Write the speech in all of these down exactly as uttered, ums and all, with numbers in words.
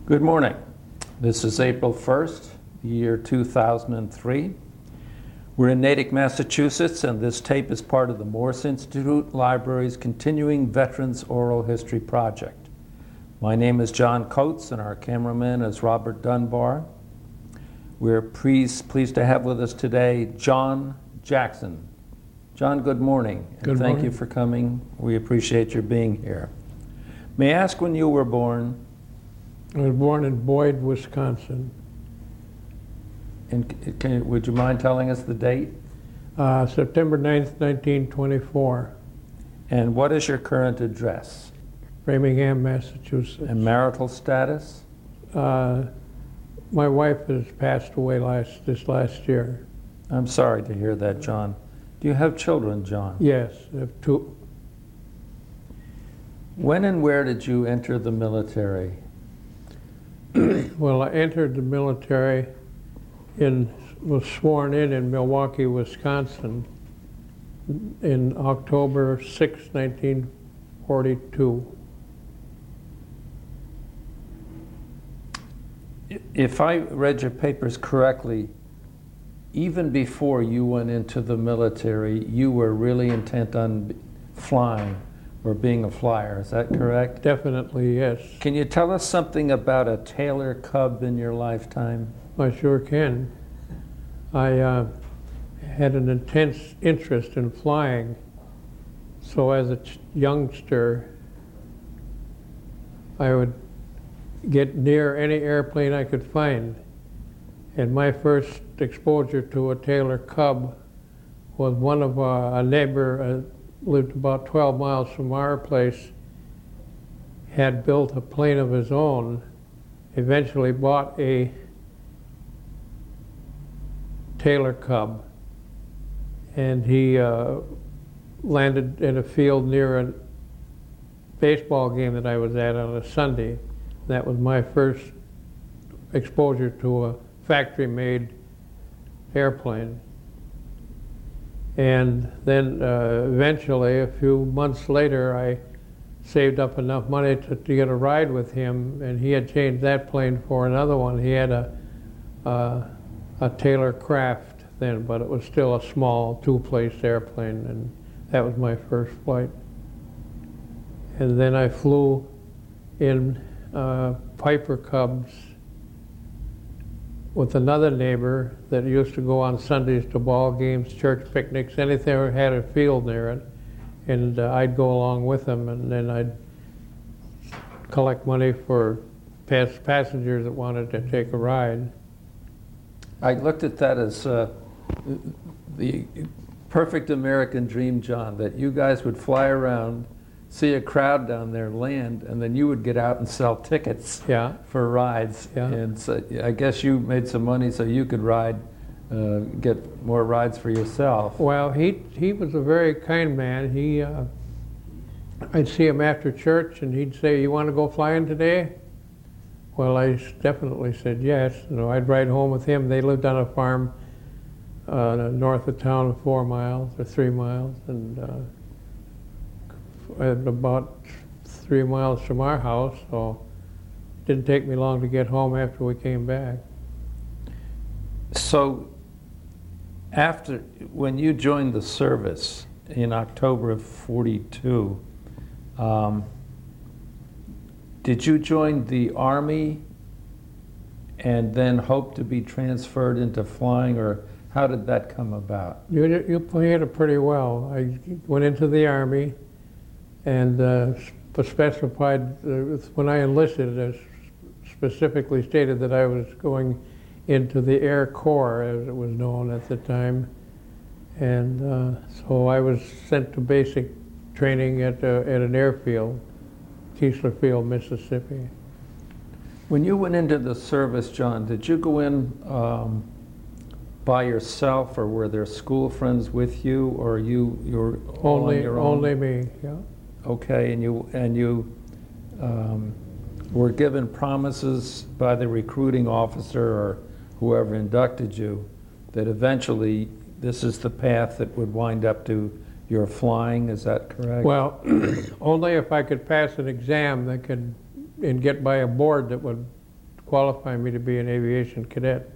Good morning. This is April first, year two thousand three. We're in Natick, Massachusetts, and this tape is part of the Morse Institute Library's continuing Veterans Oral History Project. My name is John Coates, and our cameraman is Robert Dunbar. We're pleased, pleased to have with us today John Jackson. John, good morning. And good thank morning. you for coming. We appreciate your being here. May I ask when you were born? I was born in Boyd, Wisconsin. And can, would you mind telling us the date? Uh, September ninth, nineteen twenty-four. And what is your current address? Framingham, Massachusetts. And marital status? Uh, my wife has passed away last this last year. I'm sorry to hear that, John. Do you have children, John? Yes, I have two. When and where did you enter the military? Well, I entered the military in, was sworn in in Milwaukee, Wisconsin in October sixth, nineteen forty-two. If I read your papers correctly, even before you went into the military, you were really intent on flying or being a flyer. Is that correct? Definitely, yes. Can you tell us something about a Taylor Cub in your lifetime? I sure can. I uh, had an intense interest in flying. So as a ch- youngster, I would get near any airplane I could find. And my first exposure to a Taylor Cub was one of uh, a neighbor uh, lived about twelve miles from our place, had built a plane of his own, eventually bought a Taylor Cub, and he uh, landed in a field near a baseball game that I was at on a Sunday. That was my first exposure to a factory-made airplane. And then uh, eventually, a few months later, I saved up enough money to, to get a ride with him, and he had changed that plane for another one. He had a, uh, a Taylor Craft then, but it was still a small two-place airplane, and that was my first flight. And then I flew in uh, Piper Cubs with another neighbor that used to go on Sundays to ball games, church picnics, anything that had a field near it. And uh, I'd go along with him, and then I'd collect money for pass passengers that wanted to take a ride. I looked at that as uh, the perfect American dream, John, that you guys would fly around, see a crowd down there land, and then you would get out and sell tickets yeah. for rides. Yeah. And so I guess you made some money so you could ride, uh, get more rides for yourself. Well, he he was a very kind man. He, uh, I'd see him after church, and he'd say, "You want to go flying today?" Well, I definitely said yes. You know, I'd ride home with him. They lived on a farm uh, north of town, four miles or three miles, and. Uh, about three miles from our house, so it didn't take me long to get home after we came back. So after, when you joined the service in October of forty-two, um, did you join the Army and then hope to be transferred into flying, or how did that come about? You, you played it pretty well. I went into the Army, and uh, specified, uh, when I enlisted, it specifically stated that I was going into the Air Corps, as it was known at the time. And uh, so I was sent to basic training at, uh, at an airfield, Keesler Field, Mississippi. When you went into the service, John, did you go in um, by yourself, or were there school friends with you, or you you were all Only, on your own? only me, yeah. Okay, and you and you um, were given promises by the recruiting officer or whoever inducted you that eventually this is the path that would wind up to your flying. Is that correct? Well, only if I could pass an exam that could and get by a board that would qualify me to be an aviation cadet.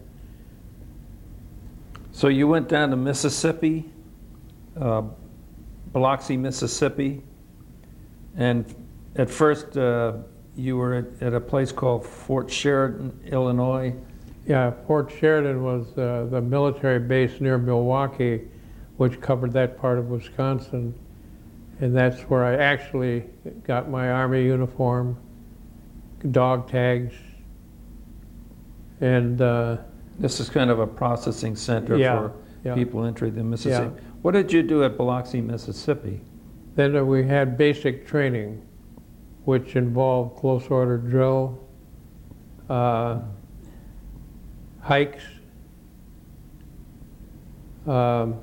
So you went down to Mississippi, uh, Biloxi, Mississippi, and at first uh, you were at, at a place called Fort Sheridan, Illinois. Yeah, Fort Sheridan was uh, the military base near Milwaukee, which covered that part of Wisconsin. And that's where I actually got my Army uniform, dog tags, and uh, this is kind of a processing center yeah, for yeah. people entering the Mississippi. Yeah. What did you do at Biloxi, Mississippi? Then uh, we had basic training, which involved close order drill, uh, hikes, um,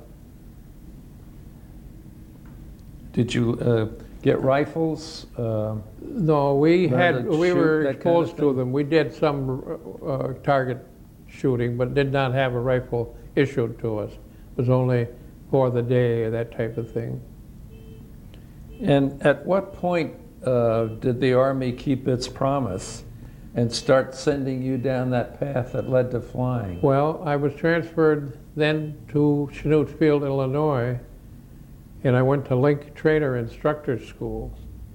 Did you uh, get rifles? Uh, no, we had Rather we shoot, were that kind of exposed to thing? them. We did some uh, target shooting, but did not have a rifle issued to us. It was only for the day, that type of thing. and at what point uh, did the Army keep its promise and start sending you down that path that led to flying? Well, I was transferred then to Chanute Field, Illinois, and I went to Link Trainer Instructor School.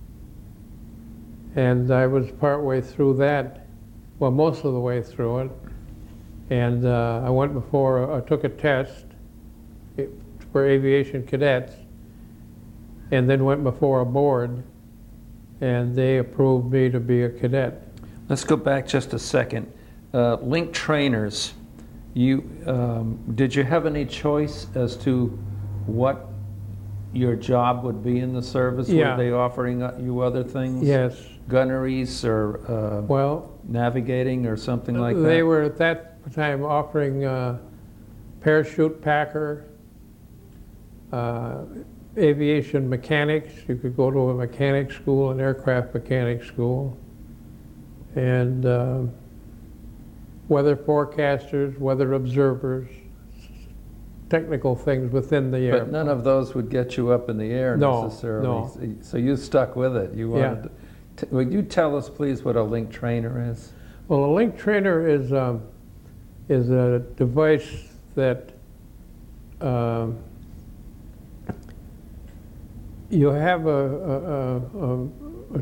And I was partway through that, well, most of the way through it. And uh, I went before, I took a test for aviation cadets, and then went before a board, and they approved me to be a cadet. Let's go back just a second. Uh, Link Trainers, you um, did you have any choice as to what your job would be in the service? Yeah. Were they offering you other things? Yes. Gunneries or uh, Well, navigating or something like that? they were at that time offering uh, parachute packer, uh, aviation mechanics. You could go to a mechanic school, an aircraft mechanic school, and uh, weather forecasters, weather observers, technical things within the air. But none of those would get you up in the air No, necessarily. no. So you stuck with it. You Yeah. wanted. To, would you tell us, please, what a Link Trainer is? Well, a Link Trainer is um, is a device that um, you have a, a, a, a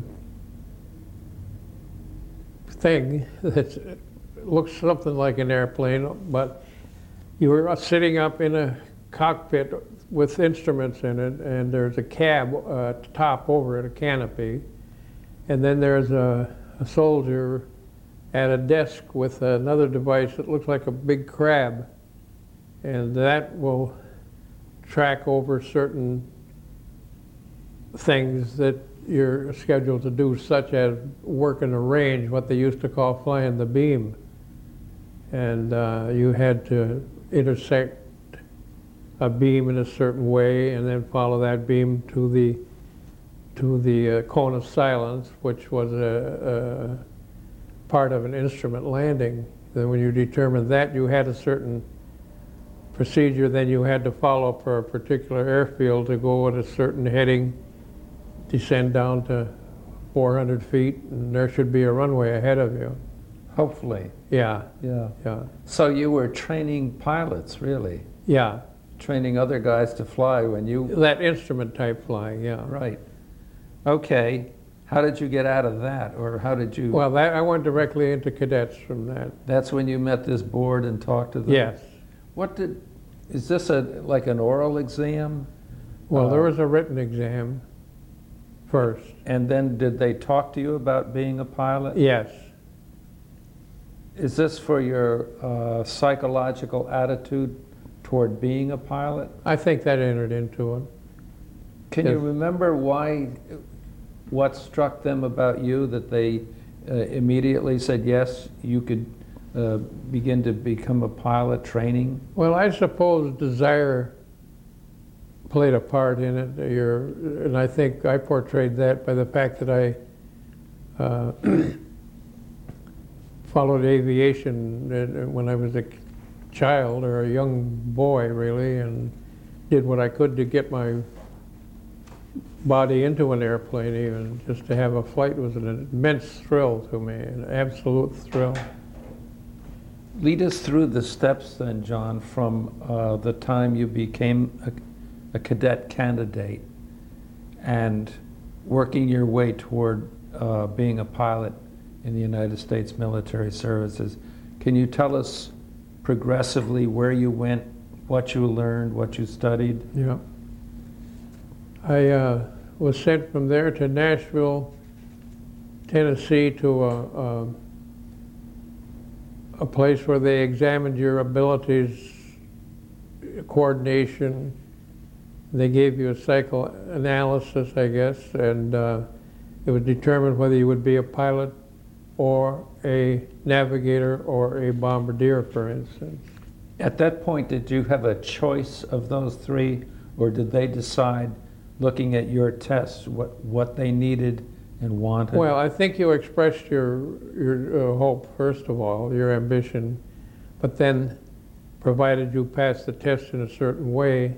thing that looks something like an airplane, but you're sitting up in a cockpit with instruments in it, and there's a cab uh, top over it, a canopy, and then there's a, a soldier at a desk with another device that looks like a big crab, and that will track over certain things that you're scheduled to do, such as work in a range, what they used to call flying the beam. And uh, you had to intersect a beam in a certain way and then follow that beam to the to the uh, cone of silence, which was a, a part of an instrument landing. Then when you determined that, you had a certain procedure then you had to follow for a particular airfield to go at a certain heading, descend down to four hundred feet, and there should be a runway ahead of you. Hopefully. Yeah, Yeah. yeah, So you were training pilots, really? yeah. Training other guys to fly when you... That instrument type flying, yeah. Right. Okay. How did you get out of that? Or how did you... Well, that, I went directly into cadets from that. That's when you met this board and talked to them? Yes. What did... Is this a like an oral exam? Well, Uh, there was a written exam first. And then did they talk to you about being a pilot? Yes. Is this for your uh, psychological attitude toward being a pilot? I think that entered into it. Can you Yes. remember why, what struck them about you that they uh, immediately said, yes, you could uh, begin to become a pilot training? Well, I suppose desire played a part in it. Your, and I think I portrayed that by the fact that I uh, followed aviation when I was a child, or a young boy, really, and did what I could to get my body into an airplane. Even just to have a flight was an immense thrill to me, an absolute thrill. Lead us through the steps then, John, from uh, the time you became a, a cadet candidate and working your way toward uh, being a pilot in the United States Military Services. Can you tell us progressively where you went, what you learned, what you studied? Yeah. I uh, was sent from there to Nashville, Tennessee, to a, a, a place where they examined your abilities, coordination. They gave you a psychoanalysis, I guess, and uh, it was determined whether you would be a pilot or a navigator or a bombardier, for instance. At that point, did you have a choice of those three, or did they decide, looking at your tests, what, what they needed and wanted? Well, I think you expressed your, your uh, hope, first of all, your ambition, but then, provided you passed the test in a certain way,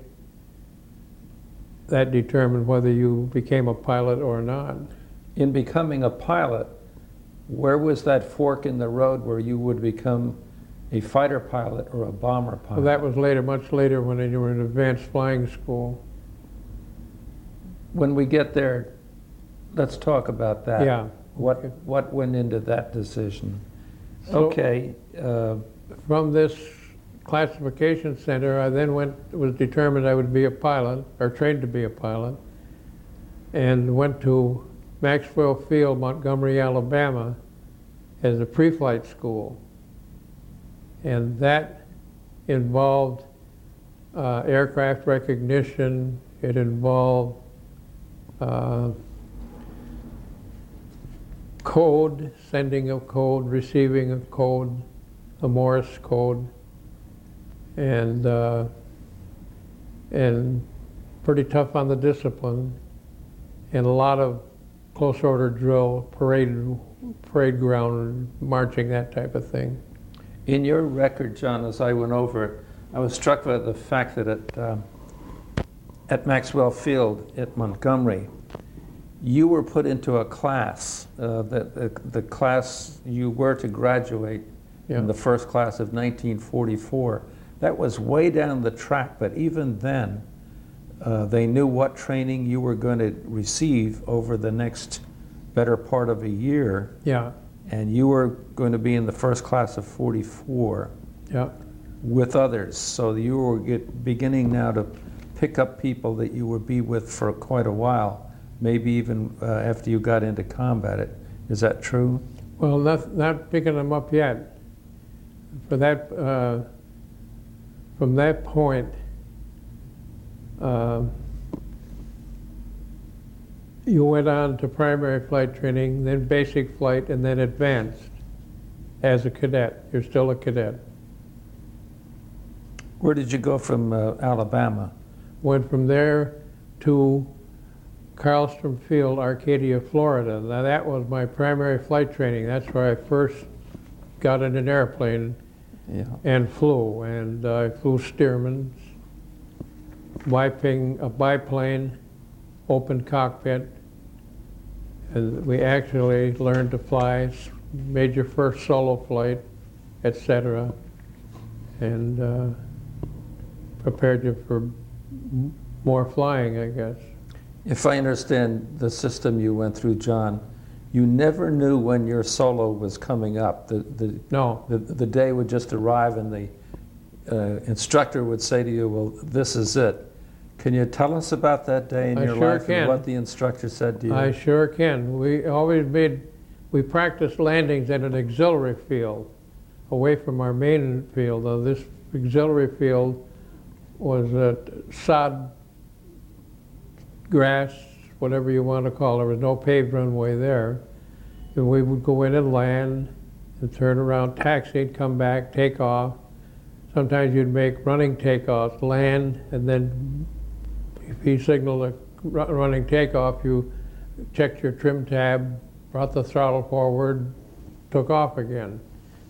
that determined whether you became a pilot or not. In becoming a pilot, where was that fork in the road where you would become a fighter pilot or a bomber pilot? Well, that was later, much later, when you were in advanced flying school. When we get there, let's talk about that. Yeah. What Okay. what went into that decision? So, okay. Uh, from this classification center, I then went, it was determined I would be a pilot, or trained to be a pilot, and went to Maxwell Field, Montgomery, Alabama, as a pre-flight school. And that involved uh, aircraft recognition, it involved uh, code, sending of code, receiving of code, a Morse code, and uh, and pretty tough on the discipline, and a lot of close order drill, parade, parade ground, marching, that type of thing. in your record, John, as I went over it, I was struck by the fact that at um, at Maxwell Field at Montgomery, you were put into a class, uh, that the, the class you were to graduate Yeah. in the first class of nineteen forty-four. That was way down the track, but even then, uh, they knew what training you were going to receive over the next better part of a year, Yeah, and you were going to be in the first class of forty-four yeah, with others. So you were get, beginning now to pick up people that you would be with for quite a while, maybe even uh, after you got into combat. It is that true? well, not, not picking them up yet. For that, uh, from that point, uh, you went on to primary flight training, then basic flight, and then advanced as a cadet. You're still a cadet. Where did you go from uh, Alabama? Went from there to Carlstrom Field, Arcadia, Florida. Now that was my primary flight training. That's where I first got in an airplane Yeah. and flew. And uh, I flew Stearman's, biplane, a biplane, open cockpit. And we actually learned to fly, made your first solo flight, et cetera, and uh, prepared you for m- more flying, I guess. If I understand the system you went through, John, you never knew when your solo was coming up. The, the, No, the, the day would just arrive and the uh, instructor would say to you, well, this is it. Can you tell us about that day in I your sure life can. and what the instructor said to you? I sure can. We always made, we practiced landings at an auxiliary field away from our main field. Though this auxiliary field was at sod, grass, whatever you want to call it. There was no paved runway there. And we would go in and land and turn around, taxi, come back, take off. Sometimes you'd make running takeoffs, land, and then if he signaled a ru- running takeoff, you checked your trim tab, brought the throttle forward, took off again.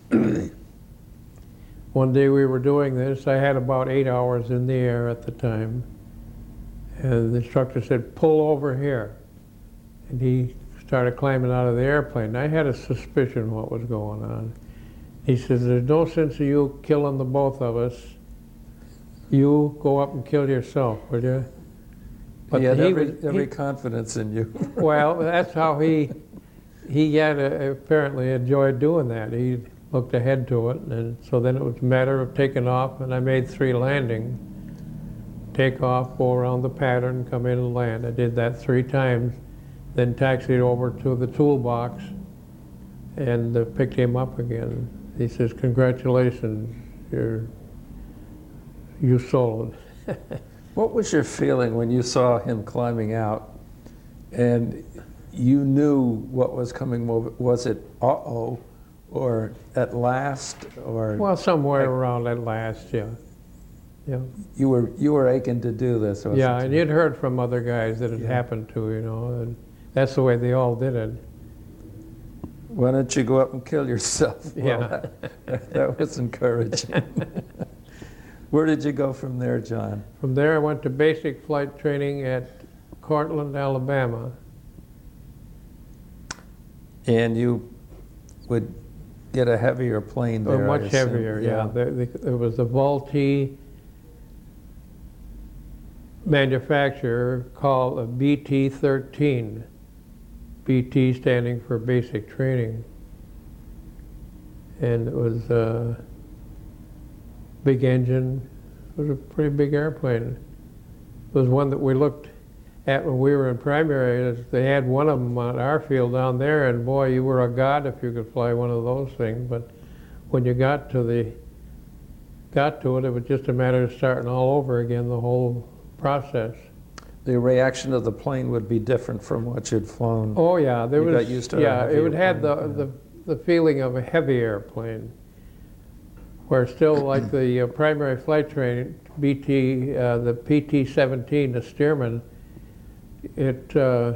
One day we were doing this. I had about eight hours in the air at the time. And the instructor said, pull over here. And he started climbing out of the airplane. I had a suspicion what was going on. He says, there's no sense of you killing the both of us. You go up and kill yourself, will you? But he had he every, was, every he, confidence in you. Well, that's how he he had uh, apparently enjoyed doing that. He looked ahead to it, and so then it was a matter of taking off, and I made three landings. Take off, go around the pattern, come in and land. I did that three times, then taxied over to the toolbox and uh, picked him up again. He says, congratulations, you're, you sold. What was your feeling when you saw him climbing out and you knew what was coming over? Was it uh-oh, or at last, or? Well, somewhere like, around at last, yeah. Yeah. You were you were aching to do this, wasn't Yeah, you? and you'd heard from other guys that it Yeah. happened to, you know, and that's the way they all did it. Why don't you go up and kill yourself? Well, Yeah. that, that was encouraging. Where did you go from there, John? From there, I went to basic flight training at Cortland, Alabama. And you would get a heavier plane Or there, I much assume. heavier, yeah. There, there was the Vultee manufacturer called a B T thirteen. B T standing for basic training. And it was a big engine. It was a pretty big airplane. It was one that we looked at when we were in primary. They had one of them on our field down there, and boy, you were a god if you could fly one of those things. But when you got to the got to it, it was just a matter of starting all over again, the whole process. The reaction of the plane would be different from what you'd flown. Oh yeah, there You was. got used to a yeah, it heavier would have the, plane, yeah. the the feeling of a heavy airplane, where still like the uh, primary flight training B T, uh, the P T seventeen, the Stearman, it uh,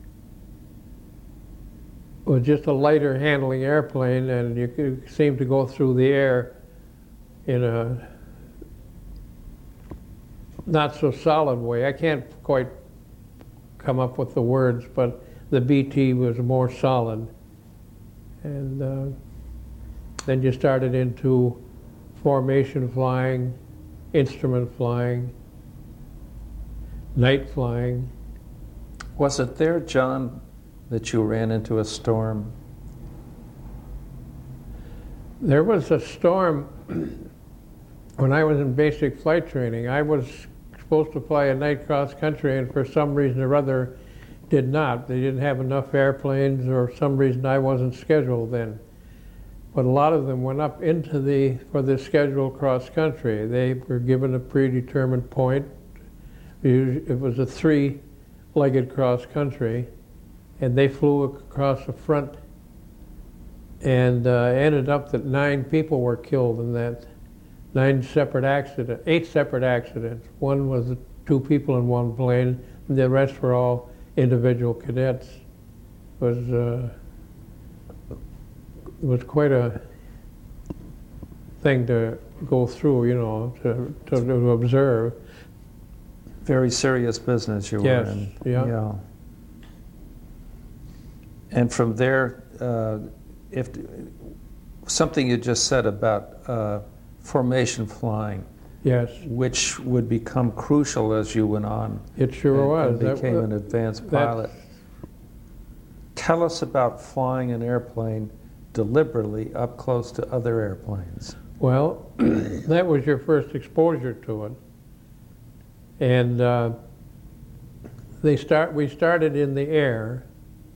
was just a lighter handling airplane, and you could seem to go through the air in a not so solid way. I can't quite come up with the words, but the B T was more solid. And uh, then you started into formation flying, instrument flying, night flying. Was it there, John, that you ran into a storm? There was a storm when I was in basic flight training. I was supposed to fly a night cross country, and for some reason or other did not. They didn't have enough airplanes, or for some reason I wasn't scheduled then. But a lot of them went up into the, for the scheduled cross country. They were given a predetermined point. It was a three-legged cross country, and they flew across the front, and uh, ended up that nine people were killed in that. Nine separate accidents, eight separate accidents. One was two people in one plane, and the rest were all individual cadets. It was uh, it was quite a thing to go through, you know, to to, to observe. Very serious business you Yes, were in. yeah. yeah. And from there, uh, if something you just said about uh, formation flying, Yes, which would become crucial as you went on. it sure and, was. and That became wa- an advanced that- pilot. Tell us about flying an airplane deliberately up close to other airplanes. Well, that was your first exposure to it. And uh, they start. we started in the air,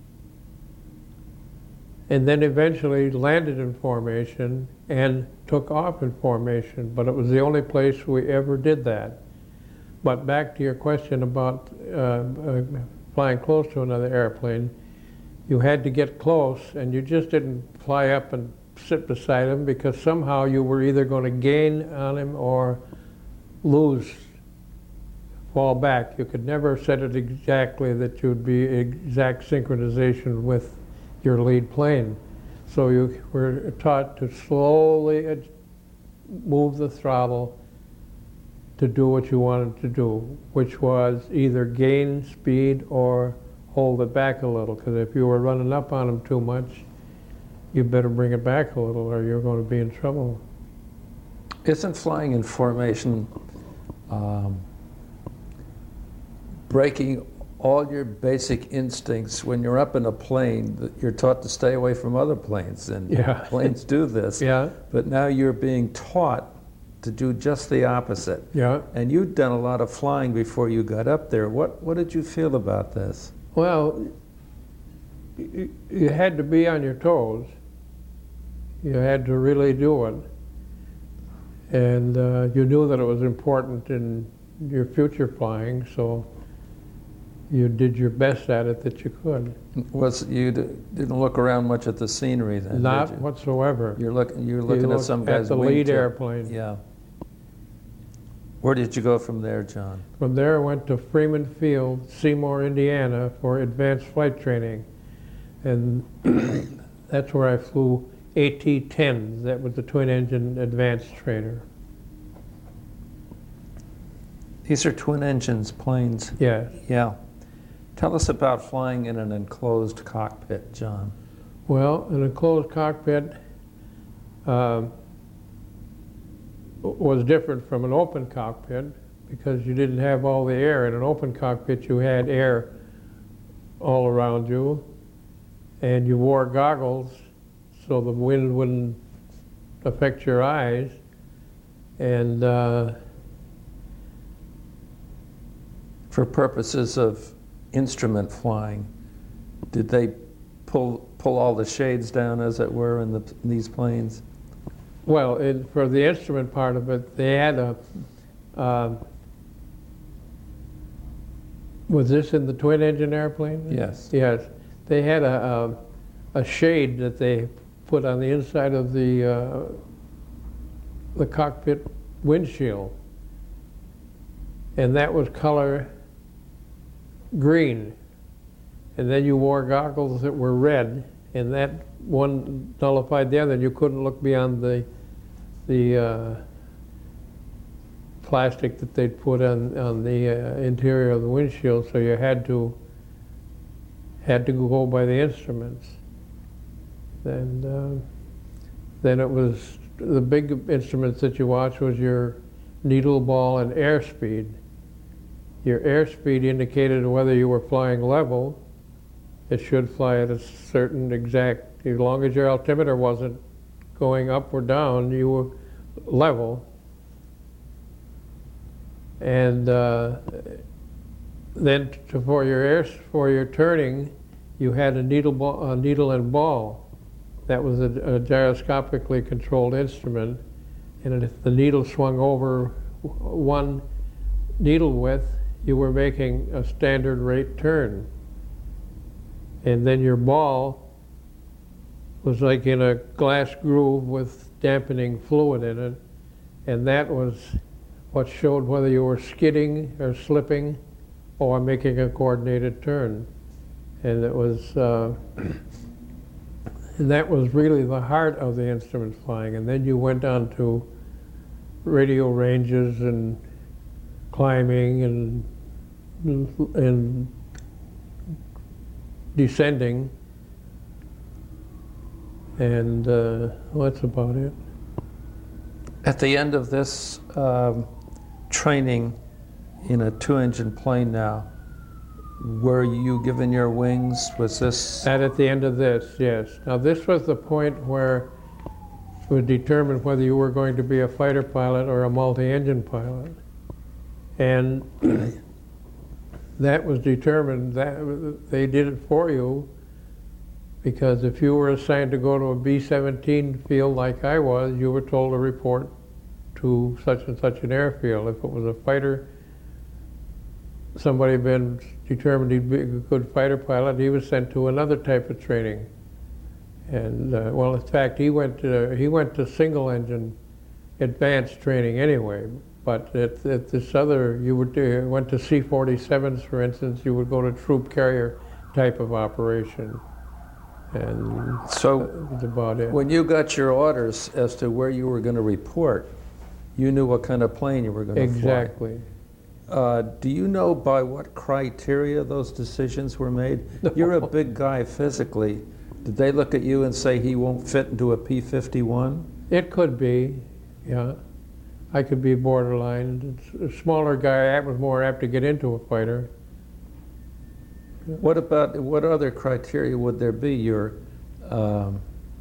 and then eventually landed in formation and took off in formation, but it was the only place we ever did that. But back to your question about uh, uh, flying close to another airplane, you had to get close, and you just didn't fly up and sit beside him, because somehow you were either going to gain on him or lose, fall back. You could never set it exactly that you'd be exact synchronization with your lead plane. So you were taught to slowly ad- move the throttle to do what you wanted to do, which was either gain speed or hold it back a little, because if you were running up on them too much, you better bring it back a little or you're going to be in trouble. Isn't flying in formation um, breaking all your basic instincts? When you're up in a plane, you're taught to stay away from other planes, and Yeah. planes do this. Yeah, But now you're being taught to do just the opposite. yeah. And you'd done a lot of flying before you got up there. What what did you feel about this? Well, you, you had to be on your toes. You had to really do it. And uh, you knew that it was important in your future flying, so you did your best at it that you could. Was you d- didn't look around much at the scenery then? Not did you? whatsoever. You're looking. You're You looking at looked some at guy's the wingtip. lead airplane. Yeah. Where did you go from there, John? From there, I went to Freeman Field, Seymour, Indiana, for advanced flight training, and that's where I flew A T tens. That was the twin-engine advanced trainer. These are twin engines planes. Yeah. Yeah. Tell us about flying in an enclosed cockpit, John. Well, an enclosed cockpit um, was different from an open cockpit because you didn't have all the air. In an open cockpit, you had air all around you, and you wore goggles so the wind wouldn't affect your eyes. And uh, For purposes of instrument flying, did they pull pull all the shades down, as it were, in, the, in these planes? well, it, for the instrument part of it, they had a. Um, was this in the twin-engine airplane? Yes. Yes, they had a, a a shade that they put on the inside of the uh, the cockpit windshield, and that was color green. And then you wore goggles that were red, and that one nullified the other. And you couldn't look beyond the the uh, plastic that they'd put on on the uh, interior of the windshield. So you had to had to go by the instruments. And uh, then it was the big instruments that you watched was your needle, ball, and airspeed. Your airspeed indicated whether you were flying level. It should fly at a certain exact, as long as your altimeter wasn't going up or down, you were level. And uh, then to, for your air, for your turning, you had a needle, ball, a needle and ball. That was a, a gyroscopically controlled instrument, and if the needle swung over one needle width, you were making a standard rate turn. And then your ball was like in a glass groove with dampening fluid in it, and that was what showed whether you were skidding or slipping or making a coordinated turn. And it was, uh, and that was really the heart of the instrument flying. And then you went on to radio ranges and climbing and and descending, and uh, well, that's about it. At the end of this um, training in a two-engine plane now, were you given your wings? Was this? And at the end of this, yes. Now this was the point where it would determine whether you were going to be a fighter pilot or a multi-engine pilot. And that was determined, that they did it for you, because if you were assigned to go to a B seventeen field like I was, you were told to report to such and such an airfield. If it was a fighter, somebody had been determined he'd be a good fighter pilot, he was sent to another type of training. And uh, well, in fact, he went to, he went to single engine advanced training anyway. But at, at this other, you would do, went to C forty-sevens, for instance, you would go to troop carrier type of operation. And So that was about it. when you got your orders as to where you were going to report, you knew what kind of plane you were going to Exactly. fly. Uh, do you know by what criteria those decisions were made? You're a big guy physically. Did they look at you and say he won't fit into a P fifty-one? It could be, yeah. I could be borderline. A smaller guy I was more apt to get into a fighter. What about, what other criteria would there be? Your um,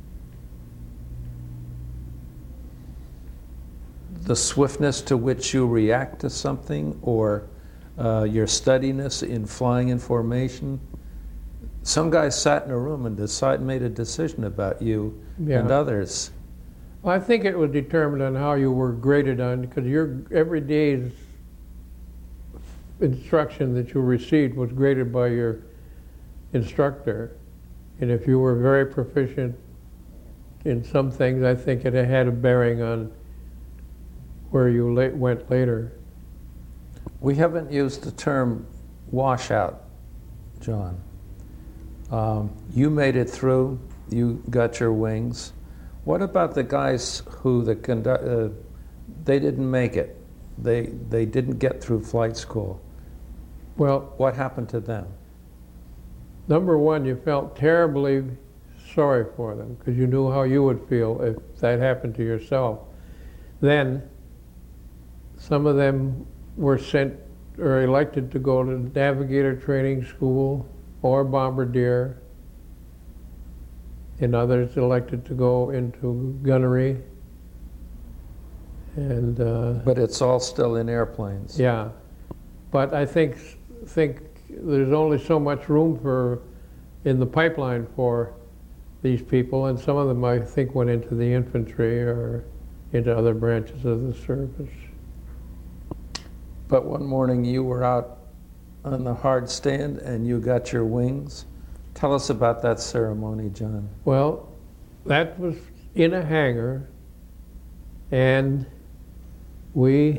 the swiftness to which you react to something, or uh, your steadiness in flying in formation? Some guys sat in a room and decide, made a decision about you, Yeah. and others. Well, I think it was determined on how you were graded on, because your every day's instruction that you received was graded by your instructor. And if you were very proficient in some things, I think it had a bearing on where you la- went later. We haven't used the term washout, John. Um, you made it through, you got your wings. What about the guys who the conduct, uh, they didn't make it? They they didn't get through flight school. Well, What happened to them? number one, you felt terribly sorry for them because you knew how you would feel if that happened to yourself. Then, some of them were sent or elected to go to navigator training school or bombardier, and others elected to go into gunnery. And uh, But it's all still in airplanes. yeah, but I think think there's only so much room for in the pipeline for these people, and some of them I think went into the infantry or into other branches of the service. But one morning you were out on the hard stand and you got your wings. Tell us about that ceremony, John. Well, that was in a hangar, and we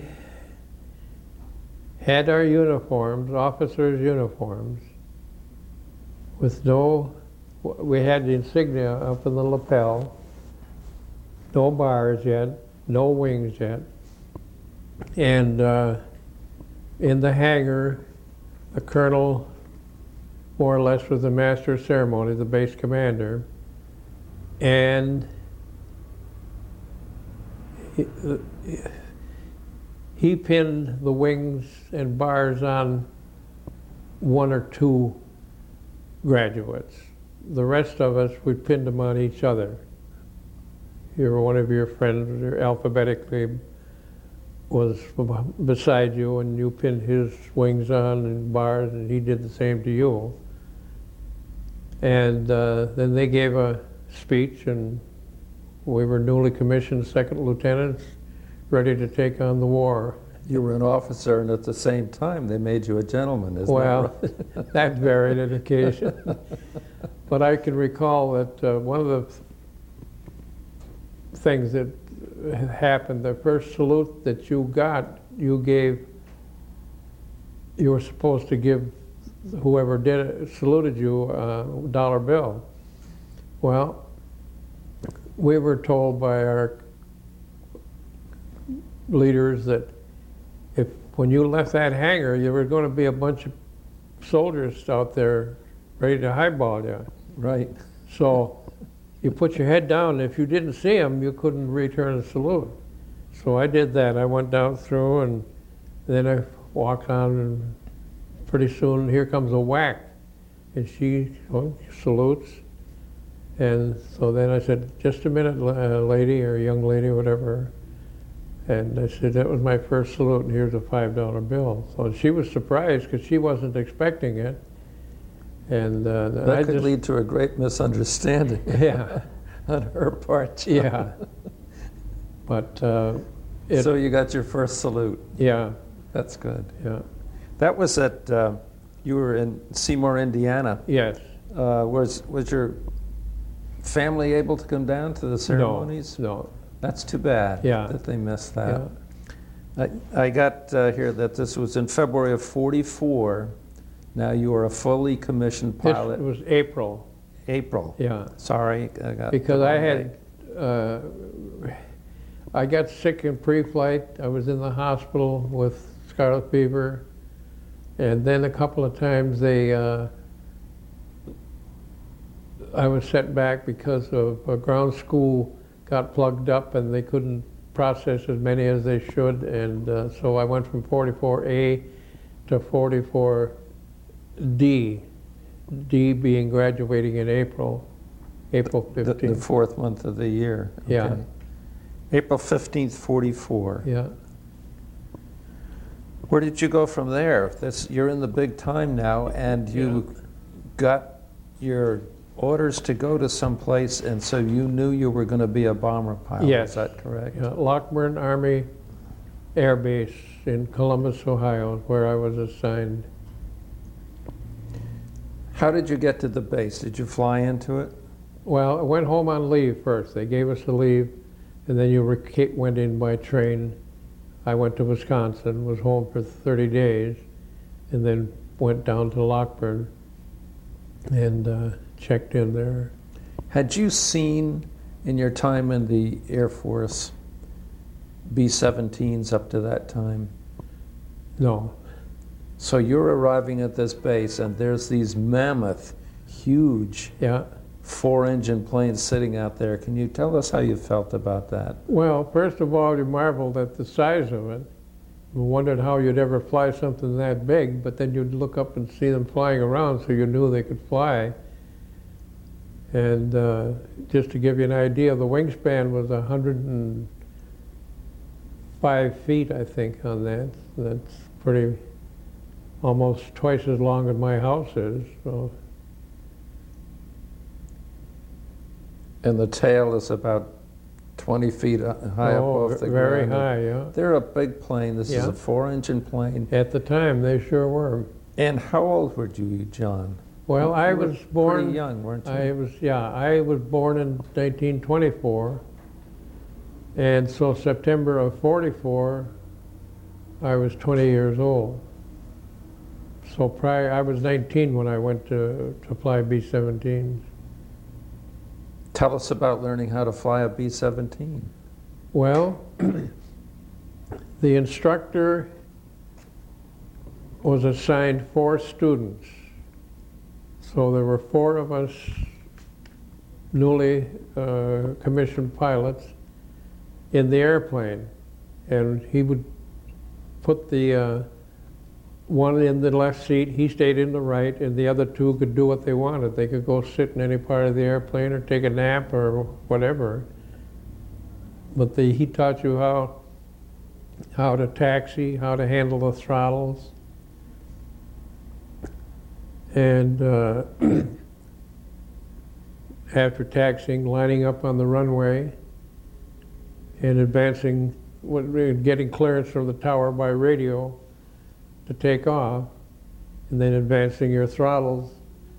had our uniforms, officers' uniforms, with no, we had the insignia up in the lapel, no bars yet, no wings yet, and uh, in the hangar, the colonel more or less was the master of ceremony, the base commander, and he, uh, he pinned the wings and bars on one or two graduates. The rest of us, we pinned them on each other. You were one of your friends alphabetically was beside you, and you pinned his wings on and bars, and he did the same to you. And uh, then they gave a speech, and we were newly commissioned second lieutenants, ready to take on the war. You were an officer, and at the same time they made you a gentleman, isn't Well, that right? that varied at occasion. But I can recall that uh, one of the things that happened, the first salute that you got, you gave, you were supposed to give whoever did it, saluted you, a dollar bill. Well, we were told by our leaders that if when you left that hangar, there were going to be a bunch of soldiers out there ready to highball you. Right. So you put your head down, and if you didn't see them, you couldn't return a salute. So I did that. I went down through, and then I walked on, and pretty soon here comes a whack, and she oh, salutes. And so then I said, just a minute, uh, lady, or young lady, whatever. And I said, that was my first salute, and here's a five dollar bill. So she was surprised because she wasn't expecting it. And uh, That I could just, lead to a great misunderstanding yeah, on her part. John. yeah. But uh, it, So you got your first salute. yeah, That's good. yeah, That was at, uh, you were in Seymour, Indiana. yes. Uh, was, was your family able to come down to the ceremonies? No, That's too bad Yeah. that they missed no, that. yeah. I, I got uh, here that this was in February of forty-four. Now you are a fully commissioned This pilot. was April, April. yeah. Sorry, I got Because the I wrong had, date. uh, I got sick in pre-flight. I was in the hospital with scarlet fever. And then a couple of times they, uh, I was sent back because of a ground school got plugged up and they couldn't process as many as they should, and uh, so I went from forty-four A to forty-four D, D being graduating in April, April fifteenth. The, the fourth month of the year. Okay. Yeah. April fifteenth, forty-four. Yeah. Where did you go from there? This, you're in the big time now, and you yeah. got your orders to go to some place, and so you knew you were going to be a bomber pilot. Yes. Is that correct? Yeah. Lockburn Army Air Base in Columbus, Ohio, where I was assigned. How did you get to the base? Did you fly into it? Well, I went home on leave first. They gave us the leave, and then you rec- went in by train. I went to Wisconsin, was home for thirty days, and then went down to Lockburn and uh, checked in there. Had you seen in your time in the Air Force B seventeens up to that time? No. So you're arriving at this base, and there's these mammoth, huge, yeah. four-engine planes sitting out there. Can you tell us how you felt about that? Well, first of all, you marveled at the size of it. You wondered how you'd ever fly something that big, but then you'd look up and see them flying around, so you knew they could fly. And uh, just to give you an idea, the wingspan was one hundred five feet, I think, on that. That's pretty, almost twice as long as my house is. So. And the tail is about twenty feet high oh, above the very ground. Very high, yeah. They're a big plane. This yeah. is a four-engine plane. At the time, they sure were. And how old were you, John? Well, you I was born... pretty young, weren't you? I was, yeah, I was born in nineteen twenty-four. And so September of forty-four, I was twenty years old. So prior, I was nineteen when I went to, to fly B seventeens. Tell us about learning how to fly a B seventeen. Well, the instructor was assigned four students. So there were four of us newly uh, commissioned pilots in the airplane. And he would put the uh, one in the left seat, he stayed in the right, and the other two could do what they wanted. They could go sit in any part of the airplane or take a nap or whatever. But the, he taught you how, how to taxi, how to handle the throttles. And uh, after taxiing, lining up on the runway and advancing, getting clearance from the tower by radio to take off, and then advancing your throttles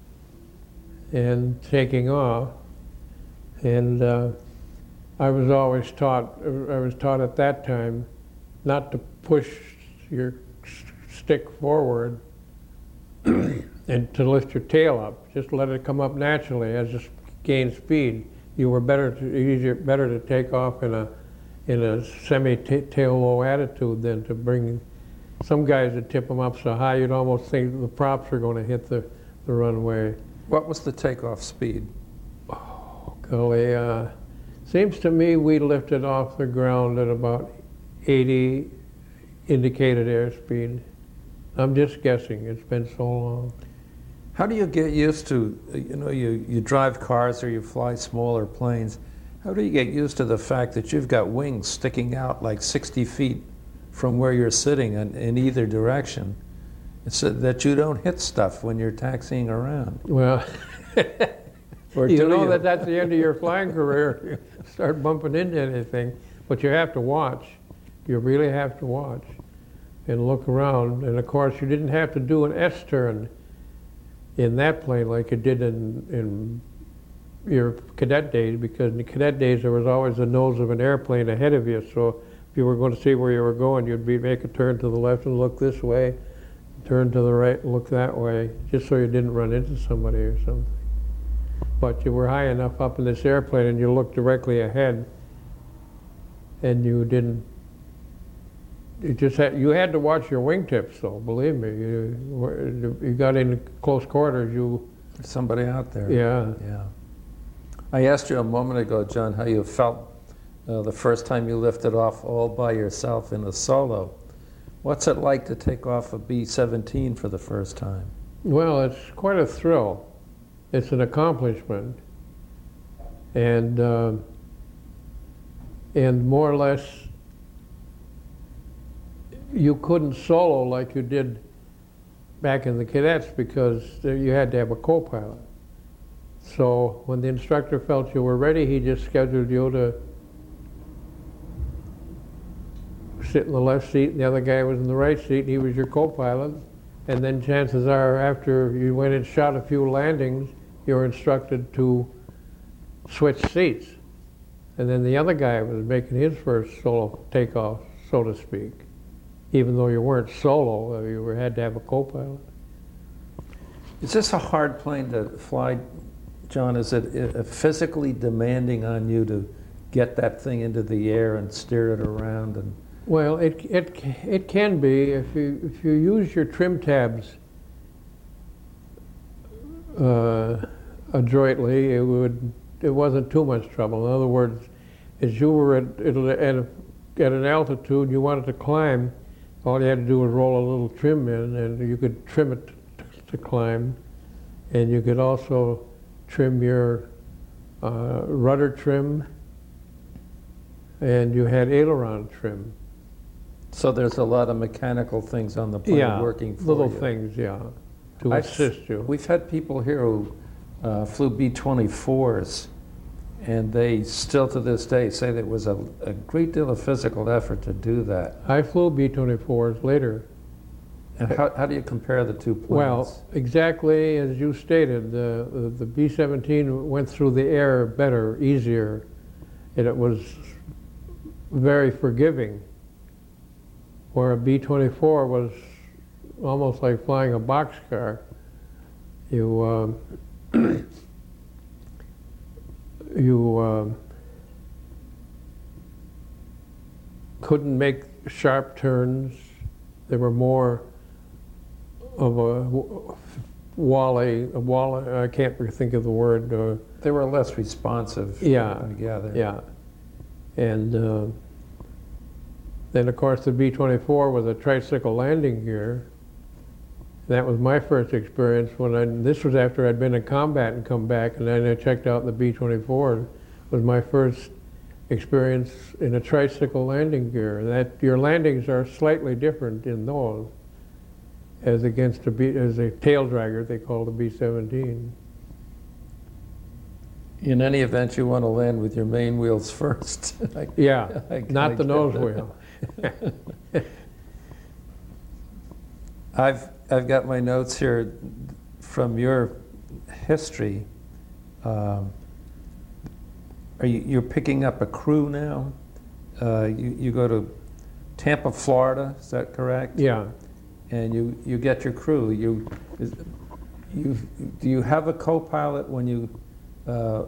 and taking off. And uh, I was always taught, I was taught at that time not to push your stick forward and to lift your tail up. Just let it come up naturally as you gain speed. You were better to, easier, better to take off in a in a semi-tail low attitude than to bring. Some guys would tip them up so high you'd almost think the props are going to hit the, the runway. What was the takeoff speed? Oh, golly. Uh, seems to me we lifted off the ground at about eighty indicated airspeed. I'm just guessing. It's been so long. How do you get used to, you know, you, you drive cars or you fly smaller planes. How do you get used to the fact that you've got wings sticking out like sixty feet from where you're sitting in, in either direction? It's uh, that you don't hit stuff when you're taxiing around. Well, or you do know you? that that's the end of your flying career. You start bumping into anything. But you have to watch. You really have to watch and look around. And of course, you didn't have to do an S-turn in that plane like you did in, in your cadet days, because in the cadet days there was always the nose of an airplane ahead of you. So if you were going to see where you were going, you'd be make a turn to the left and look this way, turn to the right and look that way, just so you didn't run into somebody or something. But you were high enough up in this airplane and you looked directly ahead, and you didn't. You just had you had to watch your wingtips, though. Believe me, you you got in close quarters. You There's somebody out there. yeah Yeah. I asked you a moment ago, John, how you felt uh, the first time you lifted off all by yourself in a solo. What's it like to take off a B seventeen for the first time? Well, it's quite a thrill. It's an accomplishment. And, uh, and more or less, you couldn't solo like you did back in the cadets because you had to have a co-pilot. So when the instructor felt you were ready, he just scheduled you to sit in the left seat, and the other guy was in the right seat, and he was your co-pilot. And then chances are, after you went and shot a few landings, you were instructed to switch seats. And then the other guy was making his first solo takeoff, so to speak. Even though you weren't solo, you were, had to have a co-pilot. Is this a hard plane to fly, John? Is it uh, physically demanding on you to get that thing into the air and steer it around? And Well, it, it, it can be if you, if you use your trim tabs uh, adroitly. It would it wasn't too much trouble. In other words, as you were at, at, a, at an altitude you wanted to climb, all you had to do was roll a little trim in, and you could trim it to, to climb, and you could also trim your uh, rudder trim, and you had aileron trim. So there's a lot of mechanical things on the plane Yeah, working for little you. things, yeah, to I've- assist you. We've had people here who uh, flew B twenty-fours, and they still to this day say that it was a, a great deal of physical effort to do that. I flew B twenty-fours later. And how, how do you compare the two planes? Well, exactly as you stated, the, the, the B seventeen went through the air better, easier, and it was very forgiving, where a B twenty-four was almost like flying a boxcar. You, um, you um, couldn't make sharp turns. There were more of a w- wally, a wally, I can't think of the word. Uh, they were less responsive. Yeah, I gather. yeah. And uh, then, of course, the B twenty-four was a tricycle landing gear. That was my first experience when I, this was after I'd been in combat and come back, and then I checked out the B twenty-four. Was my first experience in a tricycle landing gear. That your landings are slightly different in those, as against a B, as a tail dragger they call the B seventeen. In any event, you want to land with your main wheels first. I, Yeah, I, not I the get nose that. wheel. I've I've got my notes here from your history. Um, are you you're picking up a crew now? Uh, you you go to Tampa, Florida. Is that correct? Yeah. And you, you get your crew. You is, you do you have a co-pilot when you uh,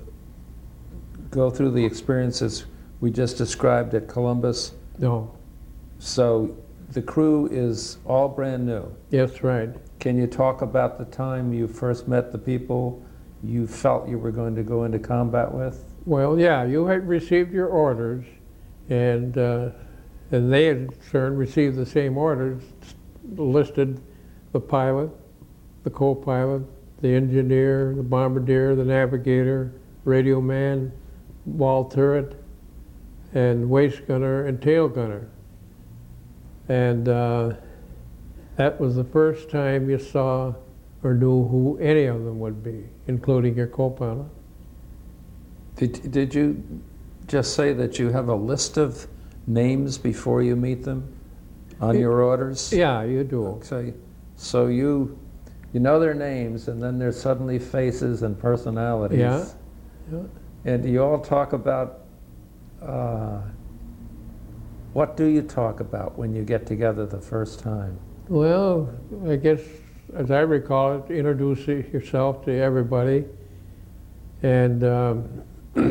go through the experiences we just described at Columbus? No. So the crew is all brand new. Yes, right. Can you talk about the time you first met the people you felt you were going to go into combat with? Well, yeah, you had received your orders, and uh, and they in turn received the same orders, listed the pilot, the co-pilot, the engineer, the bombardier, the navigator, radio man, wall turret, and waist gunner and tail gunner. And uh, that was the first time you saw or knew who any of them would be, including your co-pilot. Did, did you just say that you have a list of names before you meet them on your orders? Yeah, you do. So, so you you know their names, and then there's suddenly faces and personalities. Yeah. Yeah. And you all talk about, uh, what do you talk about when you get together the first time? Well, I guess, as I recall it, introduce yourself to everybody, and um,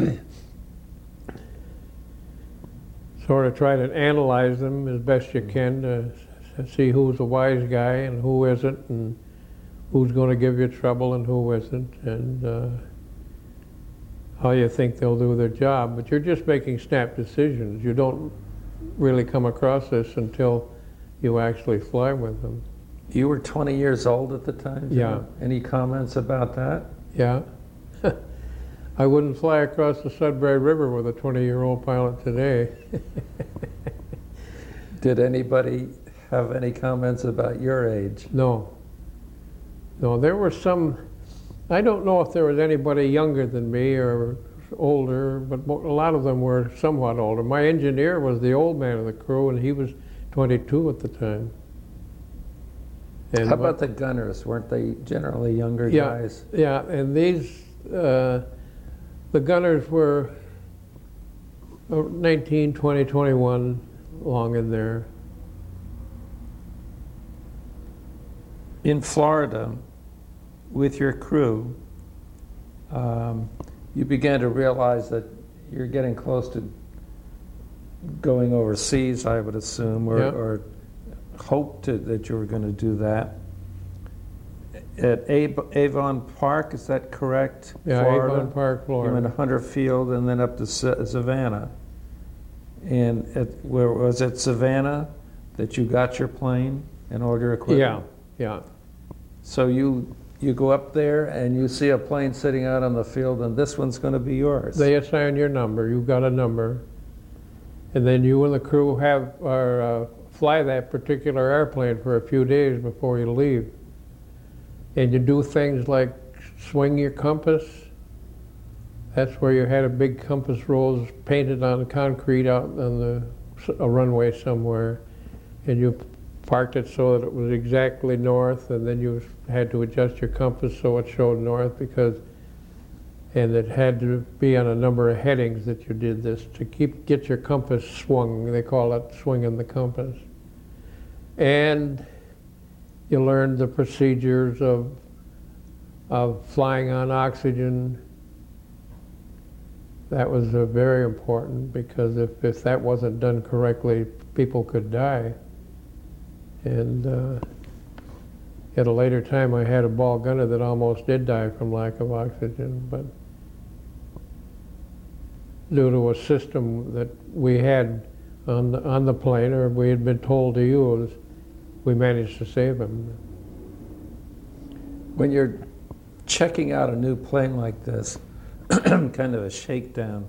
sort of try to analyze them as best you can to see who's a wise guy and who isn't, and who's going to give you trouble and who isn't. And uh, how you think they'll do their job, but you're just making snap decisions. You don't really come across this until you actually fly with them. You were twenty years old at the time? Jim? Yeah. Any comments about that? Yeah. I wouldn't fly across the Sudbury River with a twenty-year-old pilot today. Did anybody have any comments about your age? No. No, there were some, I don't know if there was anybody younger than me or older, but a lot of them were somewhat older. My engineer was the old man of the crew, and he was twenty-two at the time. And How about the gunners? Weren't they generally younger yeah, guys? Yeah, and these, uh, the gunners were nineteen, twenty, twenty-one, long in there. In Florida, with your crew, um, you began to realize that you're getting close to going overseas, I would assume, or, Yeah. or hoped to, that you were going to do that. At Av- Avon Park, is that correct? Yeah, Florida? Avon Park, You went Florida. to Hunter Field and then up to Sa- Savannah. And at, where was it Savannah that you got your plane and all your equipment? Yeah, yeah. So you you go up there and you see a plane sitting out on the field, and this one's going to be yours. They assign your number. You've got a number, and then you and the crew have or uh, fly that particular airplane for a few days before you leave. And you do things like swing your compass. That's where you had a big compass rose painted on concrete out on the a runway somewhere, and you parked it so that it was exactly north, and then you had to adjust your compass so it showed north, because and it had to be on a number of headings that you did this to keep get your compass swung. They call it swinging the compass. And you learned the procedures of of flying on oxygen. That was uh, very important, because if, if that wasn't done correctly, people could die. And uh, at a later time, I had a ball gunner that almost did die from lack of oxygen, but due to a system that we had on the, on the plane, or we had been told to use, we managed to save him. When you're checking out a new plane like this, kind of a shakedown,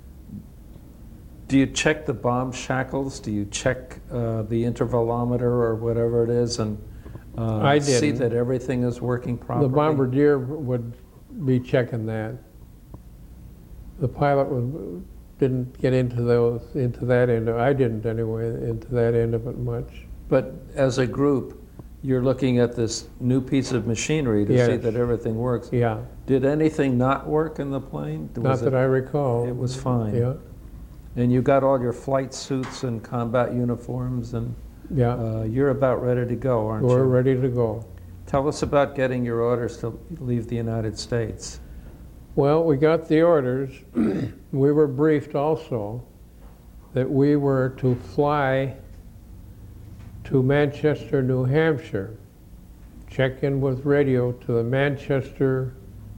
do you check the bomb shackles? Do you check uh, the intervalometer or whatever it is, and uh, I see didn't. that everything is working properly? The bombardier would be checking that. The pilot was, didn't get into those into that end. Of, I didn't anyway into that end of it much. But as a group, you're looking at this new piece of machinery to Yes. see that everything works. Yeah. Did anything not work in the plane? Was Not that it, I recall. It was fine. Yeah. And you got all your flight suits and combat uniforms, and Yeah. uh, you're about ready to go, aren't We're you? ready to go. Tell us about getting your orders to leave the United States. Well, we got the orders. We were briefed also that we were to fly to Manchester, New Hampshire, check in with radio to the Manchester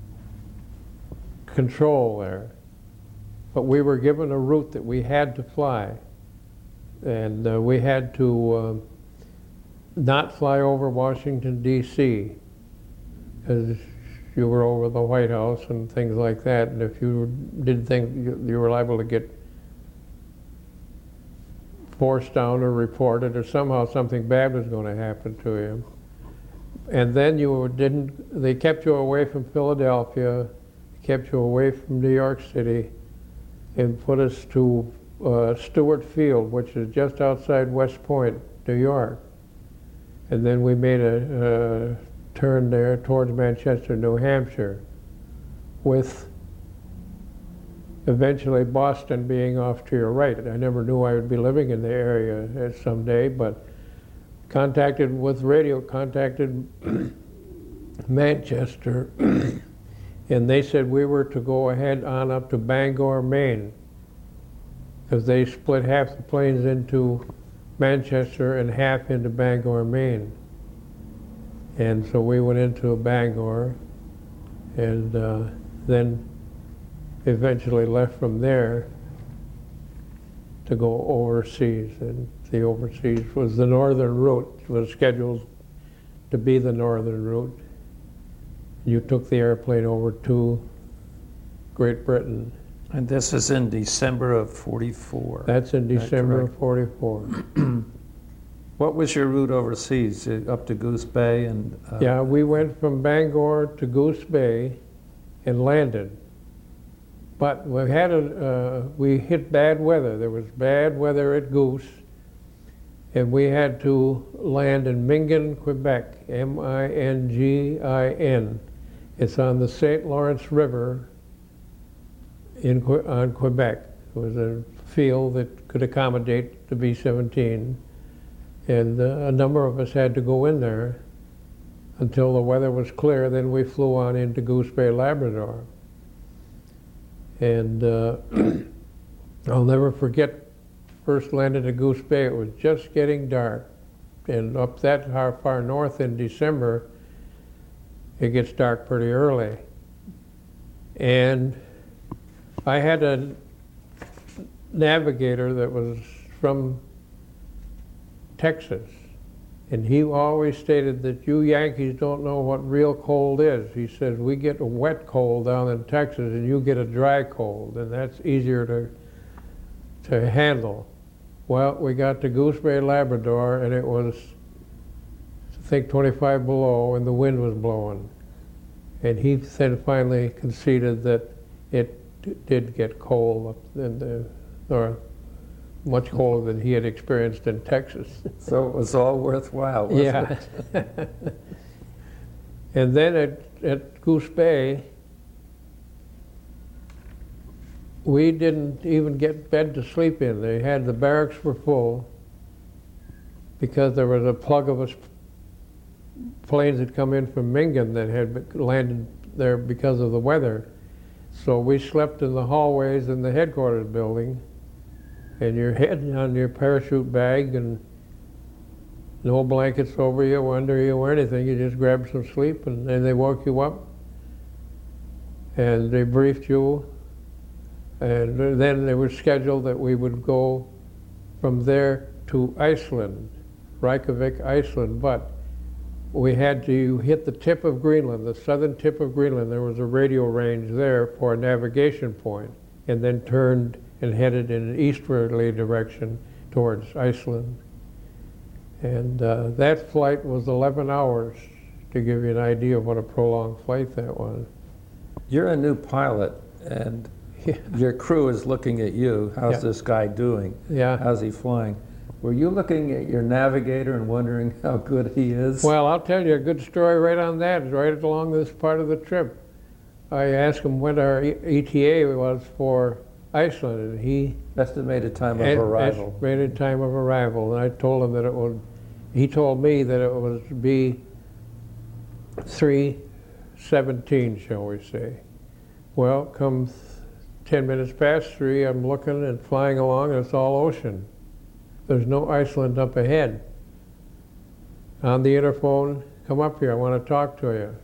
control there. But we were given a route that we had to fly. And uh, we had to uh, not fly over Washington, D C, because you were over the White House and things like that. And if you did think you, you were liable to get forced down or reported, or somehow something bad was going to happen to you. And then you didn't, they kept you away from Philadelphia, kept you away from New York City, and put us to uh, Stewart Field, which is just outside West Point, New York. And then we made a, a turn there towards Manchester, New Hampshire, with eventually Boston being off to your right. I never knew I would be living in the area someday, but contacted with radio, contacted Manchester, and they said we were to go ahead on up to Bangor, Maine, because they split half the planes into Manchester and half into Bangor, Maine. And so we went into Bangor, and uh, then eventually left from there to go overseas, and the overseas was the northern route. It was scheduled to be the northern route. You took the airplane over to Great Britain. And this is in December of forty-four. That's in December correct? of forty-four. What was your route overseas? Uh, Up to Goose Bay and... Uh, Yeah, we went from Bangor to Goose Bay and landed. But we had a, uh, we hit bad weather. There was bad weather at Goose, and we had to land in Mingin, Quebec, M I N G I N. It's on the Saint Lawrence River in Que- on Quebec. It was a field that could accommodate the B seventeen, and uh, a number of us had to go in there until the weather was clear. Then we flew on into Goose Bay, Labrador. And uh, I'll never forget, first landed at Goose Bay, it was just getting dark. And up that far, far north in December, it gets dark pretty early. And I had a navigator that was from Texas, and he always stated that you Yankees don't know what real cold is. He says, we get a wet cold down in Texas and you get a dry cold, and that's easier to to handle. Well, we got to Goose Bay, Labrador, and it was, I think, twenty-five below, and the wind was blowing. And he then finally conceded that it did get cold up in the, or much colder than he had experienced in Texas. So it was all worthwhile, wasn't Yeah. it? And then at, at Goose Bay, we didn't even get bed to sleep in. They had, the barracks were full because there was a plug of us planes that come in from Mingin that had landed there because of the weather. So we slept in the hallways in the headquarters building, and your head on your parachute bag, and no blankets over you, under you, or anything. You just grabbed some sleep, and then they woke you up, and they briefed you, and then it was scheduled that we would go from there to Iceland, Reykjavik, Iceland, but we had to hit the tip of Greenland, the southern tip of Greenland. There was a radio range there for a navigation point, and then turned and headed in an easterly direction towards Iceland. And uh, that flight was eleven hours, to give you an idea of what a prolonged flight that was. You're a new pilot, and Yeah. your crew is looking at you. How's Yeah. this guy doing? Yeah. How's he flying? Were you looking at your navigator and wondering how good he is? Well, I'll tell you a good story right on that, right along this part of the trip. I asked him what our E T A was for Iceland, and he Estimated time of Ed- arrival. estimated time of arrival, and I told him that it would, he told me that it would be three seventeen, shall we say. Well, come ten minutes past three, I'm looking and flying along, and it's all ocean. There's no Iceland up ahead. On the interphone, come up here, I want to talk to you.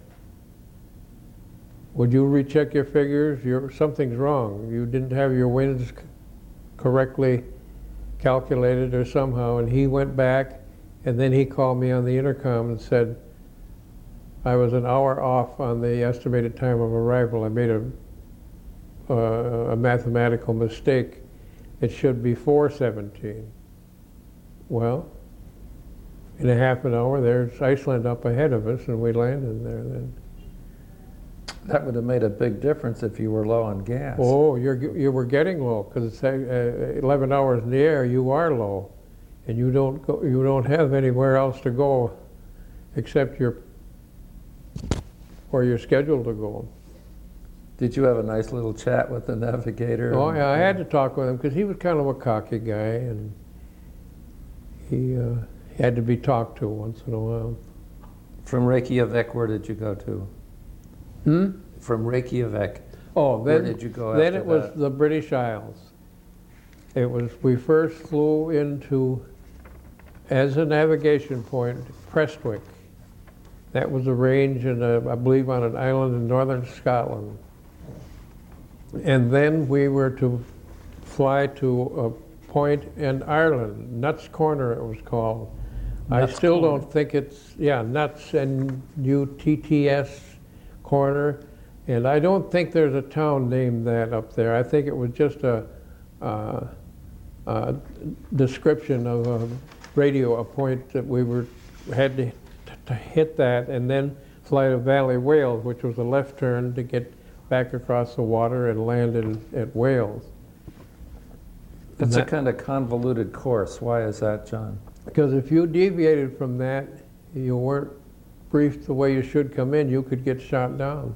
Would you recheck your figures? You're, something's wrong. You didn't have your winds c- correctly calculated or somehow. And he went back, and then he called me on the intercom and said, I was an hour off on the estimated time of arrival. I made a, uh, a mathematical mistake. It should be four seventeen. Well, in a half an hour, there's Iceland up ahead of us, and we landed there then. That would have made a big difference if you were low on gas. Oh, you're, g- you were getting low, because it's uh, eleven hours in the air, you are low. And you don't go, you don't have anywhere else to go except your, where you're scheduled to go. Did you have a nice little chat with the navigator? Oh, yeah, I had to talk with him, because he was kind of a cocky guy, and he uh, had to be talked to once in a while. From Reykjavik, where did you go to? Hmm? From Reykjavik. Oh, Where then, did you go then after it was that? the British Isles. It was, we first flew into, as a navigation point, Prestwick. That was a range, in a, I believe, on an island in northern Scotland. And then we were to fly to a point in Ireland, Nuts Corner it was called. Nuts I still Corner. don't think it's, yeah, Nuts and U T T S Corner. And I don't think there's a town named that up there. I think it was just a, uh, a description of a radio, a point that we were had to, to hit that and then fly to Valley Wales, which was a left turn to get back across the water and land in, at Wales. It's that, a kind of convoluted course. Why is that, John? Because if you deviated from that, you weren't briefed the way you should come in, you could get shot down.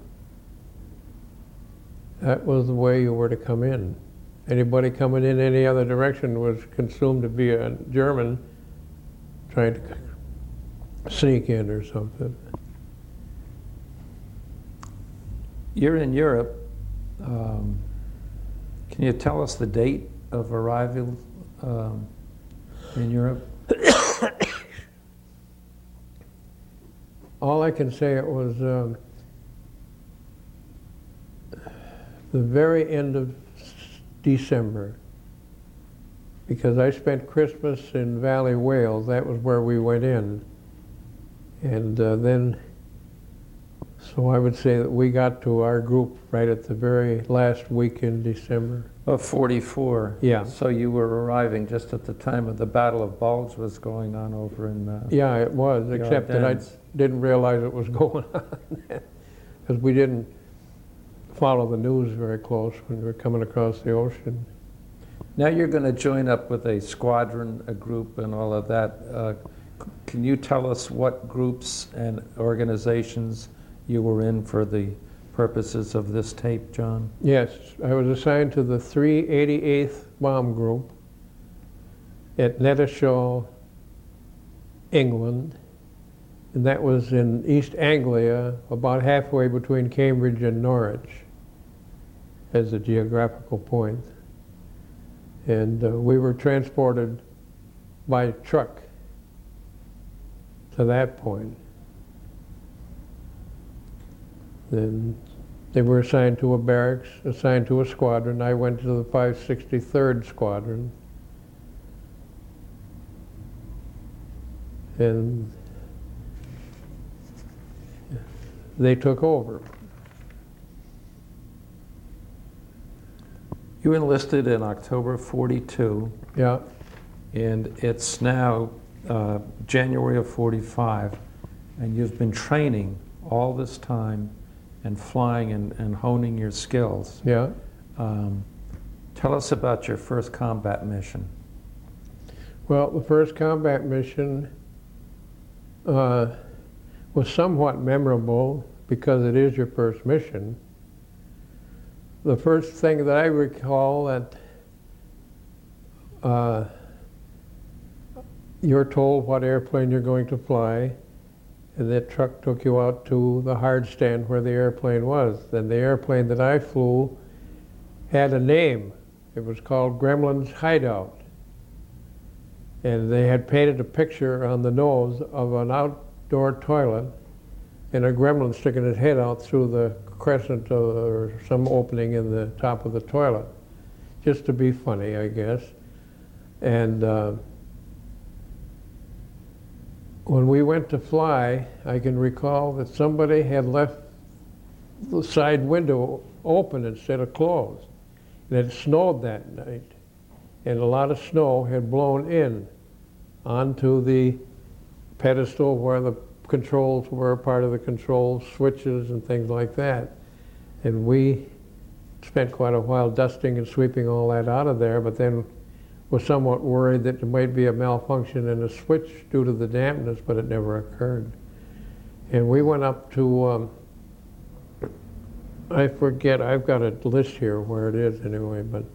That was the way you were to come in. Anybody coming in any other direction was consumed to be a German trying to sneak in or something. You're in Europe. Um, can you tell us the date of arrival um, in Europe? All I can say, it was um, the very end of December, because I spent Christmas in Valley Wales. That was where we went in. And uh, then, so I would say that we got to our group right at the very last week in December. Of forty-four. Yeah. So you were arriving just at the time of the Battle of Bulge was going on over in... Uh, Yeah, it was, the except that I Ardennes. didn't realize it was going on, because we didn't follow the news very close when we were coming across the ocean. Now you're going to join up with a squadron, a group, and all of that. Uh, c- can you tell us what groups and organizations you were in for the purposes of this tape, John? Yes, I was assigned to the three eighty-eighth Bomb Group at Netteshaw, England, and that was in East Anglia, about halfway between Cambridge and Norwich, as a geographical point. And uh, we were transported by truck to that point. Then they were assigned to a barracks, assigned to a squadron. I went to the five sixty-third Squadron. And they took over. You enlisted in October forty-two, Yeah, and it's now uh, January of forty-five, and you've been training all this time and flying and, and honing your skills. yeah. Um, tell us about your first combat mission. Well, the first combat mission uh, was somewhat memorable because it is your first mission. The first thing that I recall that uh, you're told what airplane you're going to fly, and that truck took you out to the hard stand where the airplane was. And the airplane that I flew had a name. It was called Gremlin's Hideout. And they had painted a picture on the nose of an outdoor toilet and a gremlin sticking his head out through the crescent of, or some opening in the top of the toilet, just to be funny, I guess. And uh, when we went to fly, I can recall that somebody had left the side window open instead of closed. And it snowed that night, and a lot of snow had blown in onto the pedestal where the controls were, part of the control switches and things like that. And we spent quite a while dusting and sweeping all that out of there, but then was somewhat worried that there might be a malfunction in the switch due to the dampness, but it never occurred. And we went up to, um, I forget, I've got a list here where it is anyway, but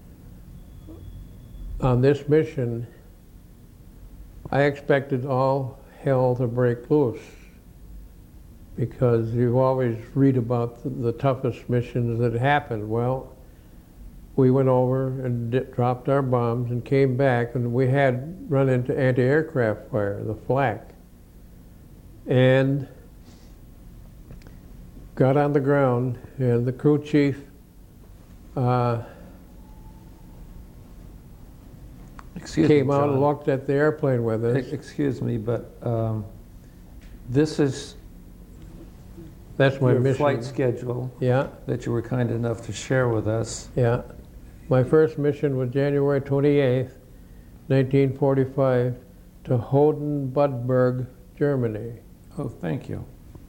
on this mission, I expected all hell to break loose, because you always read about the, the toughest missions that happened. Well, we went over and di- dropped our bombs and came back, and we had run into anti-aircraft fire, the flak, and got on the ground, and the crew chief uh, Excuse came me, out John. and looked at the airplane with us. E- Excuse me, but um, this is That's my your mission. flight schedule Yeah, that you were kind enough to share with us. yeah. My first mission was January twenty-eighth, nineteen forty-five, to Hodenbudberg, Germany. Oh, thank you.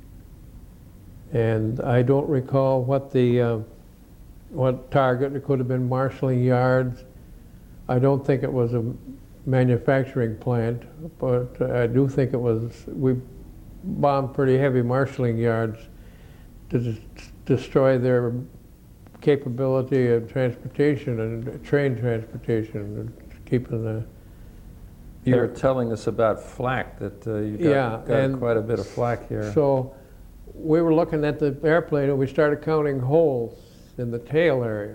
And I don't recall what the uh, what target. It could have been marshalling yards. I don't think it was a manufacturing plant, but I do think it was. We bombed pretty heavy marshalling yards to des- destroy their capability of transportation and train transportation, and keeping the. You were telling us about flak, that uh, you got, Yeah, got and quite a bit of flak here. So we were looking at the airplane and we started counting holes in the tail area.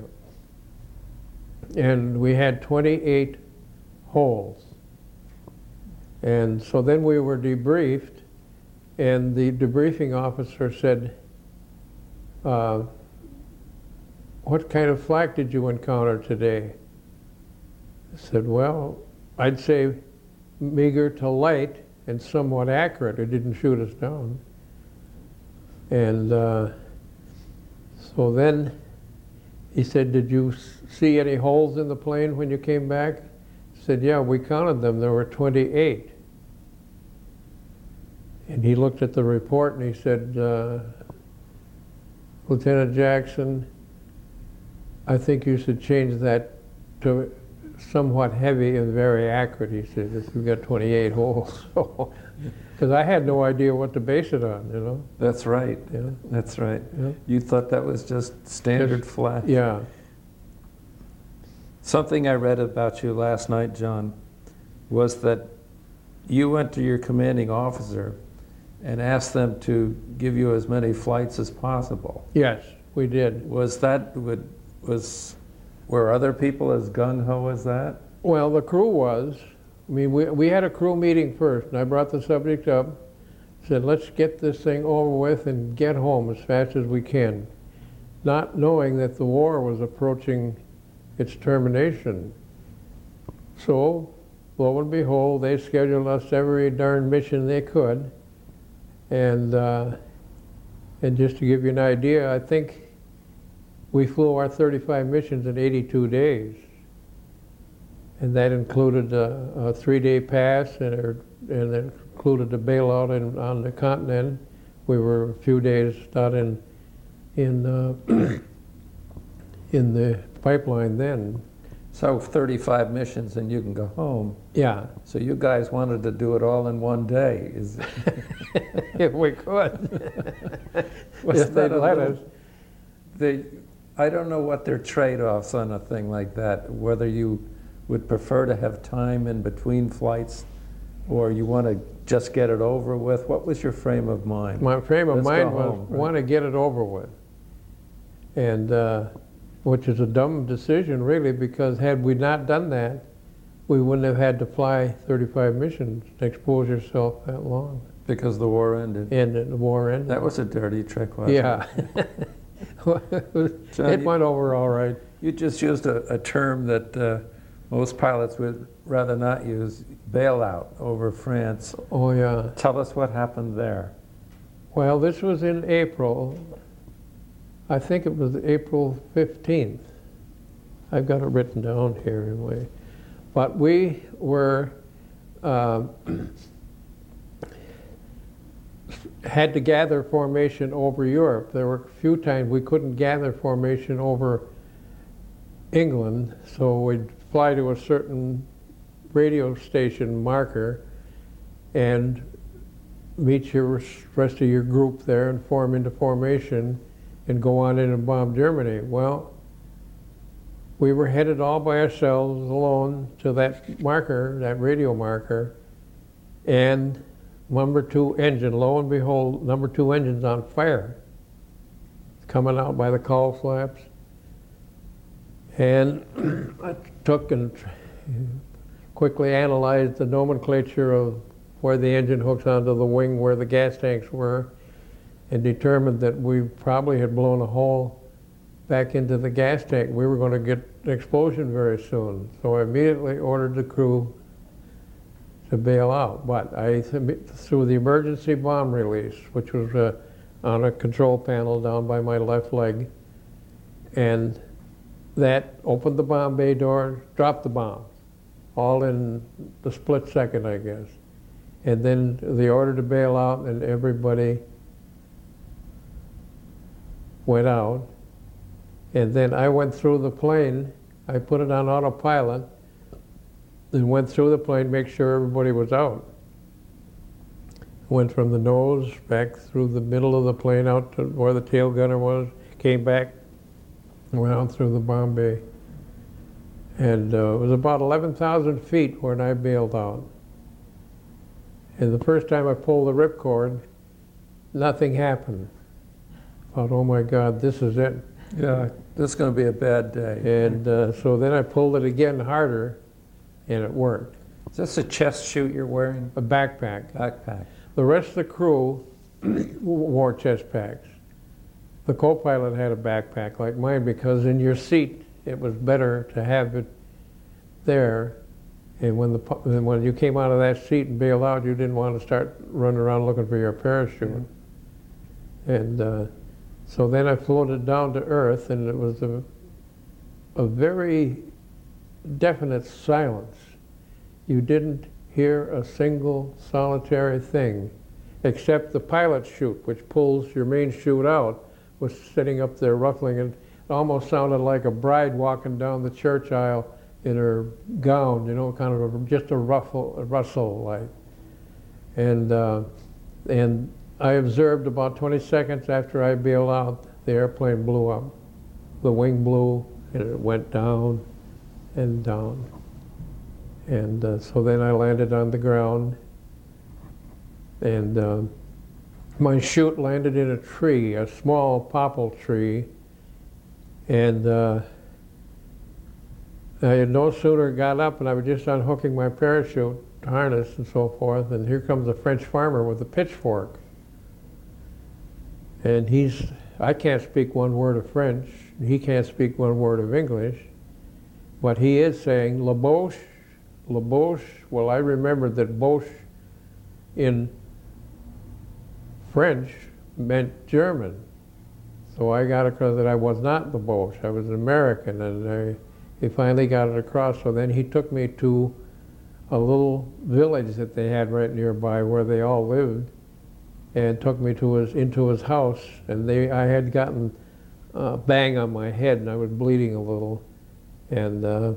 And we had twenty-eight holes. And so then we were debriefed, and the debriefing officer said, uh, what kind of flak did you encounter today? I said, well, I'd say meager to light and somewhat accurate. It didn't shoot us down. And uh, so then he said, did you s- see any holes in the plane when you came back? I said, yeah, we counted them. There were twenty-eight. And he looked at the report and he said, uh, Lieutenant Jackson, I think you should change that to somewhat heavy and very accurate. He said, we've got twenty-eight holes. Because I had no idea what to base it on, you know. That's right. Yeah. That's right. Yeah. You thought that was just standard Just- flak. Yeah. Something I read about you last night, John, was that you went to your commanding officer and asked them to give you as many flights as possible. Yes, we did. Was that, would, was, were other people as gung-ho as that? Well, the crew was. I mean, we, we had a crew meeting first, and I brought the subject up, said, let's get this thing over with and get home as fast as we can, not knowing that the war was approaching its termination. So, lo and behold, they scheduled us every darn mission they could, and uh, and just to give you an idea, I think we flew our thirty-five missions in eighty-two days. And that included a, a three-day pass, and, it, and it included a bailout in, on the continent. We were a few days out in in uh, in the pipeline then. So thirty-five missions and you can go home. Yeah, So you guys wanted to do it all in one day. Is if we could, was if they'd that a let little- us. They, I don't know what their trade-offs on a thing like that, whether you would prefer to have time in between flights or you want to just get it over with. What was your frame of mind? My frame of Let's go mind was home, right? want to get it over with, and uh, which is a dumb decision really, because had we not done that, we wouldn't have had to fly thirty-five missions to expose yourself that long. Because the war ended. And the war ended. That was a dirty trick, wasn't Yeah. it? John, It you- went over all right. You just used a, a term that uh, most pilots would rather not use, bailout over France. Oh, yeah. Tell us what happened there. Well, this was in April. I think it was April fifteenth. I've got it written down here anyway. But we were, um, had to gather formation over Europe. There were a few times we couldn't gather formation over England, so we'd fly to a certain radio station marker and meet your rest of your group there and form into formation and go on in and bomb Germany. Well, we were headed all by ourselves alone to that marker, that radio marker, and number two engine, lo and behold, number two engine's on fire, coming out by the call flaps. And I took and quickly analyzed the nomenclature of where the engine hooks onto the wing, where the gas tanks were, and determined that we probably had blown a hole back into the gas tank. We were going to get an explosion very soon. So I immediately ordered the crew to bail out. But I, through the emergency bomb release, which was uh, on a control panel down by my left leg, and that opened the bomb bay door, dropped the bomb, all in the split second, I guess. And then the order to bail out, and everybody went out. And then I went through the plane. I put it on autopilot and went through the plane, make sure everybody was out. Went from the nose back through the middle of the plane out to where the tail gunner was, came back, went out through the bomb bay. And uh, it was about eleven thousand feet when I bailed out. And the first time I pulled the ripcord, nothing happened. I thought, oh my God, this is it. Yeah, this is going to be a bad day. And uh, so then I pulled it again harder, and it worked. Is this a chest chute you're wearing? A backpack. Backpack. The rest of the crew wore chest packs. The co-pilot had a backpack like mine because in your seat it was better to have it there. And when the when you came out of that seat and bailed out, you didn't want to start running around looking for your parachute. Mm-hmm. And uh, so then I floated down to earth, and it was a a very definite silence. You didn't hear a single solitary thing, except the pilot chute, which pulls your main chute out, was sitting up there ruffling, and it almost sounded like a bride walking down the church aisle in her gown, you know, kind of a, just a ruffle, a rustle like. And uh, and I observed about twenty seconds after I bailed out, the airplane blew up. The wing blew, and it went down and down. And uh, so then I landed on the ground, and uh, my chute landed in a tree, a small popple tree, and uh, I had no sooner got up, and I was just unhooking my parachute harness and so forth, and here comes a French farmer with a pitchfork. And he's, I can't speak one word of French, he can't speak one word of English, but he is saying, La Boche, La Boche. Well, I remembered that Boche in French meant German. So I got across that I was not the Boche, I was an American, and I, he finally got it across. So then he took me to a little village that they had right nearby where they all lived, and took me to his, into his house, and they, I had gotten a bang on my head, and I was bleeding a little. And uh,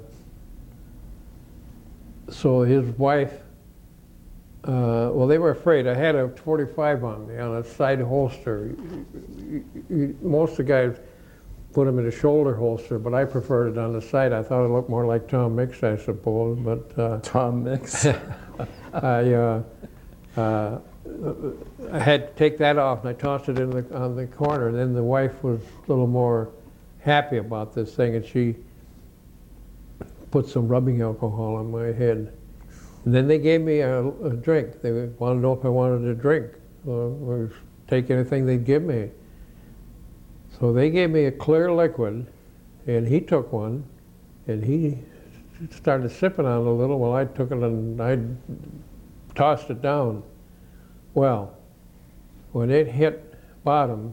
so his wife, uh, well, they were afraid. I had a forty-five on me on a side holster. Most of the guys put them in a shoulder holster, but I preferred it on the side. I thought it looked more like Tom Mix, I suppose. But uh, Tom Mix. I, uh, uh, I had to take that off, and I tossed it in the, on the corner. Then the wife was a little more happy about this thing, and she put some rubbing alcohol on my head. And then they gave me a, a drink. They wanted to know if I wanted a drink or, or take anything they'd give me. So they gave me a clear liquid, and he took one, and he started sipping on it a little. Well, I took it and I tossed it down. Well, when it hit bottom,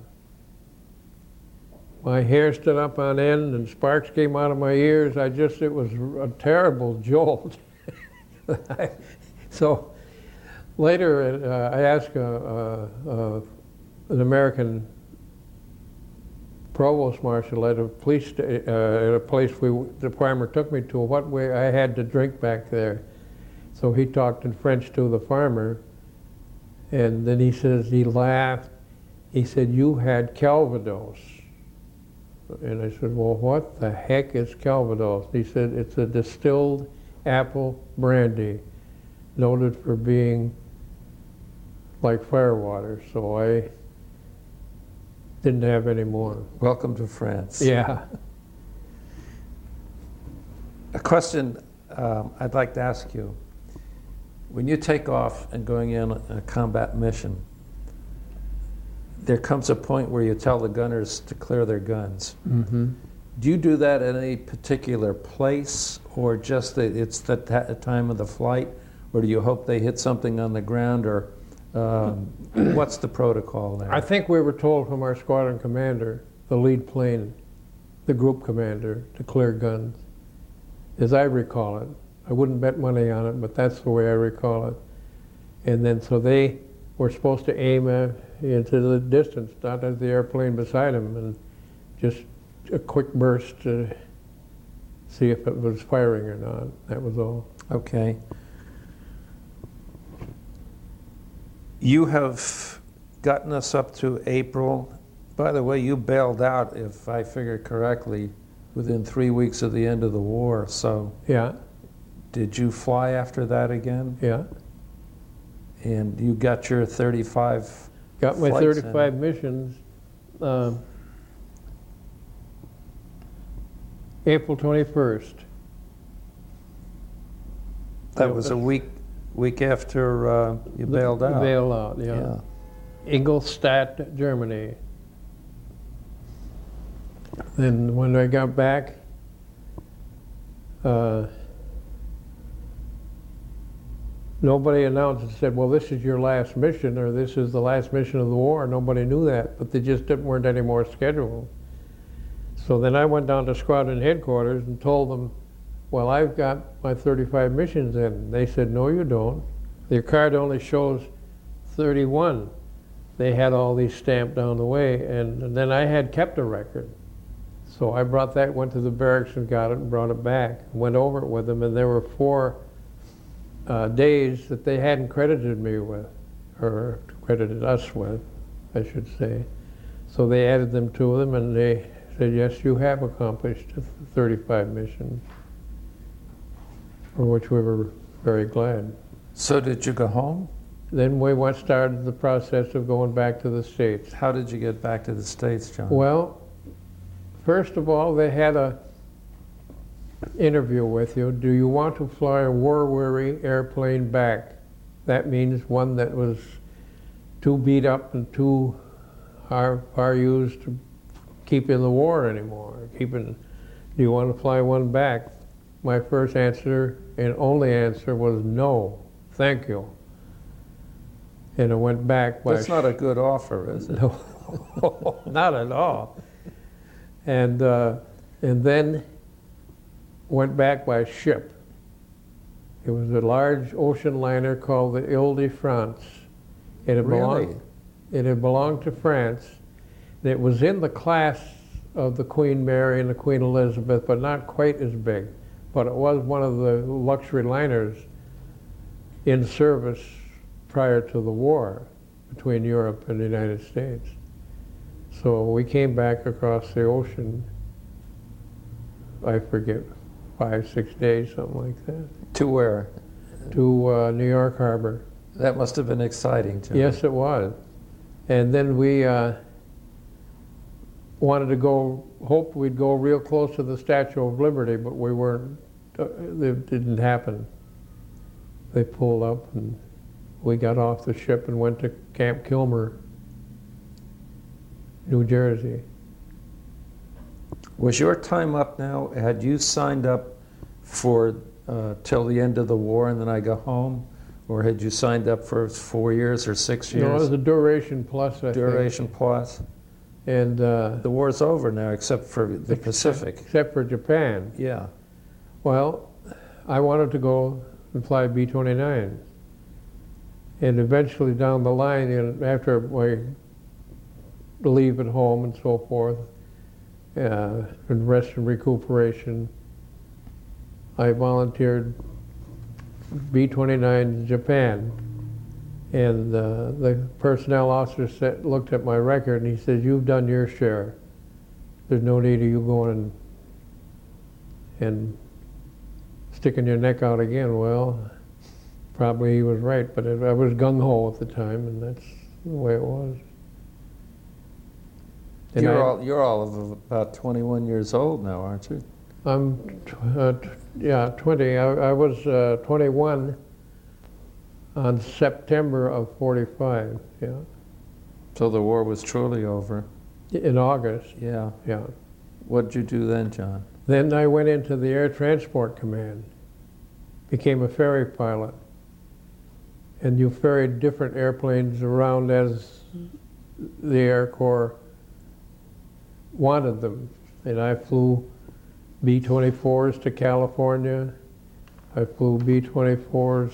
my hair stood up on end and sparks came out of my ears. I just, it was a terrible jolt. So later uh, I asked uh, uh, uh, an American provost marshal at a police uh, at a place we, the farmer took me to, what way I had to drink back there. So he talked in French to the farmer, and then he says, he laughed, he said, "You had Calvados." And I said, "Well, what the heck is Calvados?" He said, "It's a distilled apple brandy, noted for being like firewater." So I didn't have any more. Welcome to France. Yeah. A question um, I'd like to ask you. When you take off and going in a combat mission, there comes a point where you tell the gunners to clear their guns. Mm-hmm. Do you do that at any particular place, or just that it's the ta- time of the flight, or do you hope they hit something on the ground, or um, what's the protocol there? I think we were told from our squadron commander, the lead plane, the group commander, to clear guns, as I recall it. I wouldn't bet money on it, but that's the way I recall it. And then so they were supposed to aim uh, into the distance, not at the airplane beside them, and just a quick burst to see if it was firing or not. That was all. Okay. You have gotten us up to April. By the way, you bailed out, if I figure correctly, within three weeks of the end of the war. So Yeah, did you fly after that again? yeah. And you got your thirty-five Got my flights in. thirty-five missions. Um, April twenty-first. That was a week week after uh, you bailed out. Bailed out, yeah. Yeah. Ingolstadt, Germany. Then when I got back, uh, nobody announced and said, well, this is your last mission, or this is the last mission of the war. Nobody knew that, but they just didn't, weren't any more scheduled. So then I went down to squadron headquarters and told them, well, I've got my thirty-five missions in. They said, no, you don't. Your card only shows thirty-one. They had all these stamped down the way, and, and then I had kept a record. So I brought that, went to the barracks and got it and brought it back, went over it with them, and there were four uh, days that they hadn't credited me with, or credited us with, I should say. So they added them to them, and they said, yes, you have accomplished thirty-five missions, for which we were very glad. So did you go home? Then we went started the process of going back to the States. How did you get back to the States, John? Well, first of all, they had a interview with you. Do you want to fly a war-weary airplane back? That means one that was too beat up and too far, far used to keep in the war anymore. Keeping, do you want to fly one back? My first answer and only answer was no, thank you. And I went back by... That's not a good offer, is it? No, not at all. And uh, and then went back by ship. It was a large ocean liner called the Ile-de-France. It had Really? belonged, it had belonged to France. And it was in the class of the Queen Mary and the Queen Elizabeth, but not quite as big. But it was one of the luxury liners in service prior to the war between Europe and the United States. So we came back across the ocean, I forget, five, six days, something like that, To where? to uh, New York Harbor. That must have been exciting, John. Yes, it was. And then we uh, wanted to go, hoped we'd go real close to the Statue of Liberty, but we weren't, uh, it didn't happen. They pulled up and we got off the ship and went to Camp Kilmer, New Jersey. Was your time up now? Had you signed up for uh, till the end of the war and then I go home? Or had you signed up for four years or six years? No, it was a duration plus, I Duration think. plus? And uh, The war's over now, except for the Pacific. except for Japan. Yeah. Well, I wanted to go and fly B twenty-nine. And eventually down the line, and after my leave at home and so forth, uh, and rest and recuperation, I volunteered B twenty-nine in Japan. And uh, the personnel officer said, looked at my record and he said, you've done your share. There's no need of you going and, and sticking your neck out again. Well, probably he was right, but it, I was gung-ho at the time, and that's the way it was. And You're I, all you're all of about twenty-one years old now, aren't you? I'm, tw uh, t yeah, twenty. I, I was uh, twenty-one on September of forty-five, yeah. So the war was truly over. In August, Yeah. yeah. What'd you do then, John? Then I went into the Air Transport Command, became a ferry pilot. And you ferried different airplanes around as the Air Corps wanted them. And I flew B twenty-fours to California. I flew B twenty-fours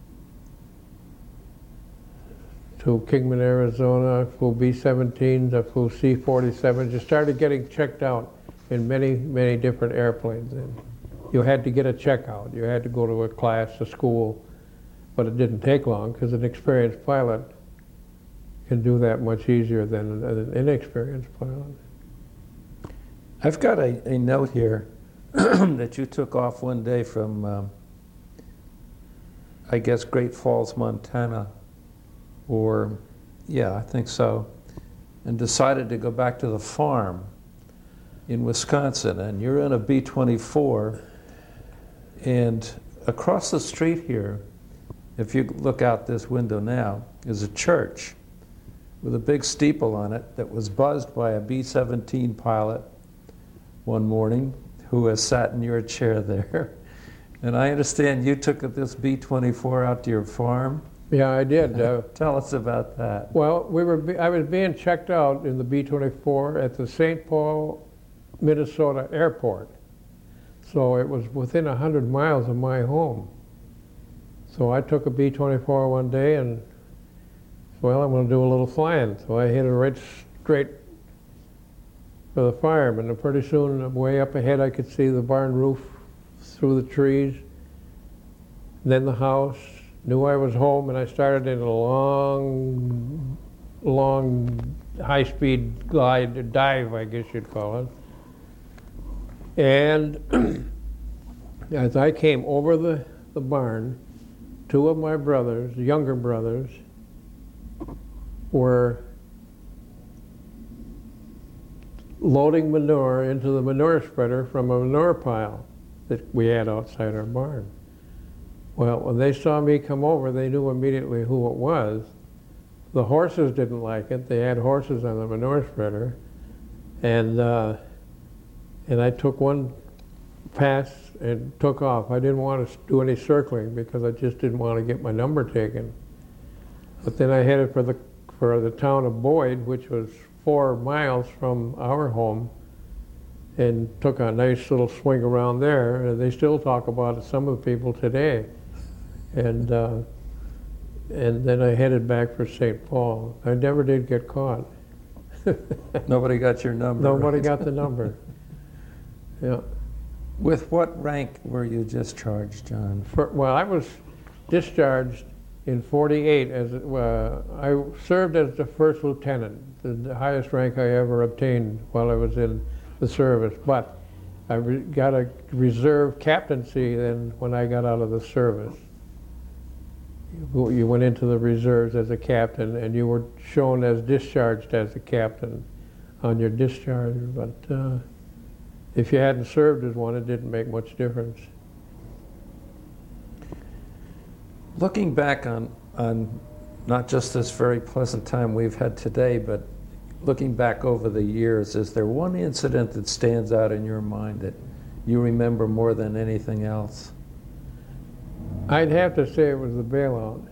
to Kingman, Arizona. I flew B seventeens. I flew C forty-sevens. You started getting checked out in many, many different airplanes. And you had to get a checkout. You had to go to a class, a school. But it didn't take long because an experienced pilot can do that much easier than an inexperienced pilot. I've got a, a note here that you took off one day from, um, I guess, Great Falls, Montana, or, yeah, I think so, and decided to go back to the farm in Wisconsin. And you're in a B twenty-four, and across the street here, if you look out this window now, is a church with a big steeple on it that was buzzed by a B seventeen pilot one morning who has sat in your chair there. And I understand you took this B twenty-four out to your farm. Yeah, I did. Uh, Tell us about that. well, we were. Be- I was being checked out in the B twenty-four at the Saint Paul, Minnesota airport. So it was within one hundred miles of my home. So I took a B twenty-four one day and, well, I'm going to do a little flying. So I hit it right straight for the farm. And pretty soon, way up ahead, I could see the barn roof through the trees. Then the house. Knew I was home, and I started in a long, long, high-speed glide, dive, I guess you'd call it. And as I came over the, the barn, two of my brothers, younger brothers, were loading manure into the manure spreader from a manure pile that we had outside our barn. Well, when they saw me come over, they knew immediately who it was. The horses didn't like it. They had horses on the manure spreader. And, uh, and I took one pass and took off. I didn't want to do any circling because I just didn't want to get my number taken. But then I headed for the, for the town of Boyd, which was four miles from our home, and took a nice little swing around there. And they still talk about it, some of the people today. And uh, and then I headed back for Saint Paul. I never did get caught. Nobody got your number. Nobody right? got the number. Yeah. With what rank were you discharged, John? For, well, I was discharged in forty-eight. As uh, I served as the first lieutenant, the, the highest rank I ever obtained while I was in the service. But I re- got a reserve captaincy then when I got out of the service. You, you went into the reserves as a captain, and you were shown as discharged as a captain on your discharge. But uh, if you hadn't served as one, it didn't make much difference. Looking back on, on not just this very pleasant time we've had today, but looking back over the years, is there one incident that stands out in your mind that you remember more than anything else? I'd have to say it was the bailout.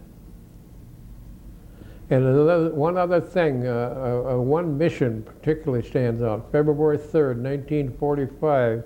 And another, one other thing, uh, uh, one mission particularly stands out. February third, nineteen forty-five,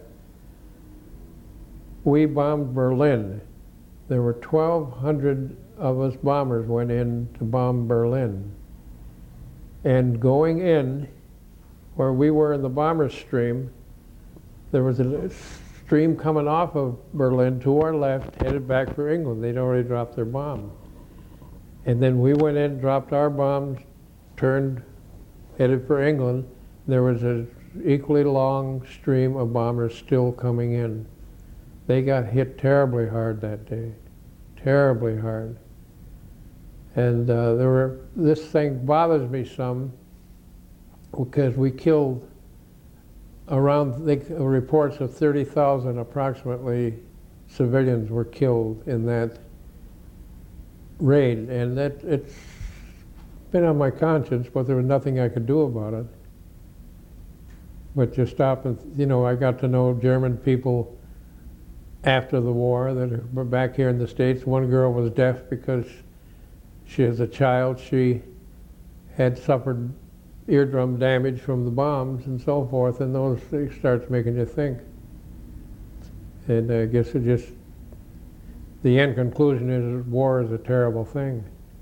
we bombed Berlin. There were twelve hundred of us bombers went in to bomb Berlin. And going in, where we were in the bomber stream, there was a stream coming off of Berlin to our left, headed back for England. They'd already dropped their bomb. And then we went in, dropped our bombs, turned, headed for England. There was an equally long stream of bombers still coming in. They got hit terribly hard that day, terribly hard. And uh, there were, this thing bothers me some because we killed around, they, reports of thirty thousand approximately civilians were killed in that raid. And that it's been on my conscience, but there was nothing I could do about it. But you stop and, you know, I got to know German people after the war that were back here in the States. One girl was deaf because she, as a child, she had suffered eardrum damage from the bombs and so forth, and those things starts making you think. And I guess it just, the end conclusion is war is a terrible thing.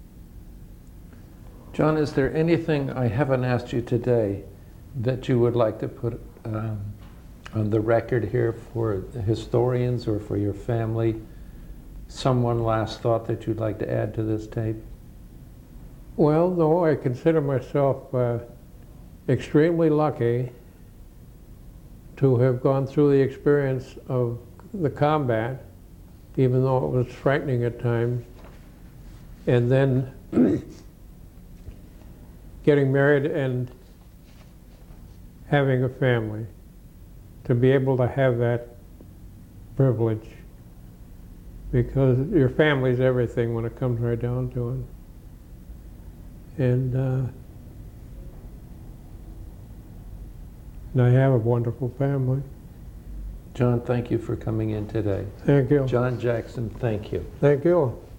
John, is there anything I haven't asked you today that you would like to put um, on the record here for historians or for your family? Some one last thought that you'd like to add to this tape? Well, no, I consider myself uh, extremely lucky to have gone through the experience of the combat, even though it was frightening at times, and then getting married and having a family, to be able to have that privilege, because your family's everything when it comes right down to it. And, uh, and I have a wonderful family. John, thank you for coming in today. Thank you. John Jackson, thank you. Thank you.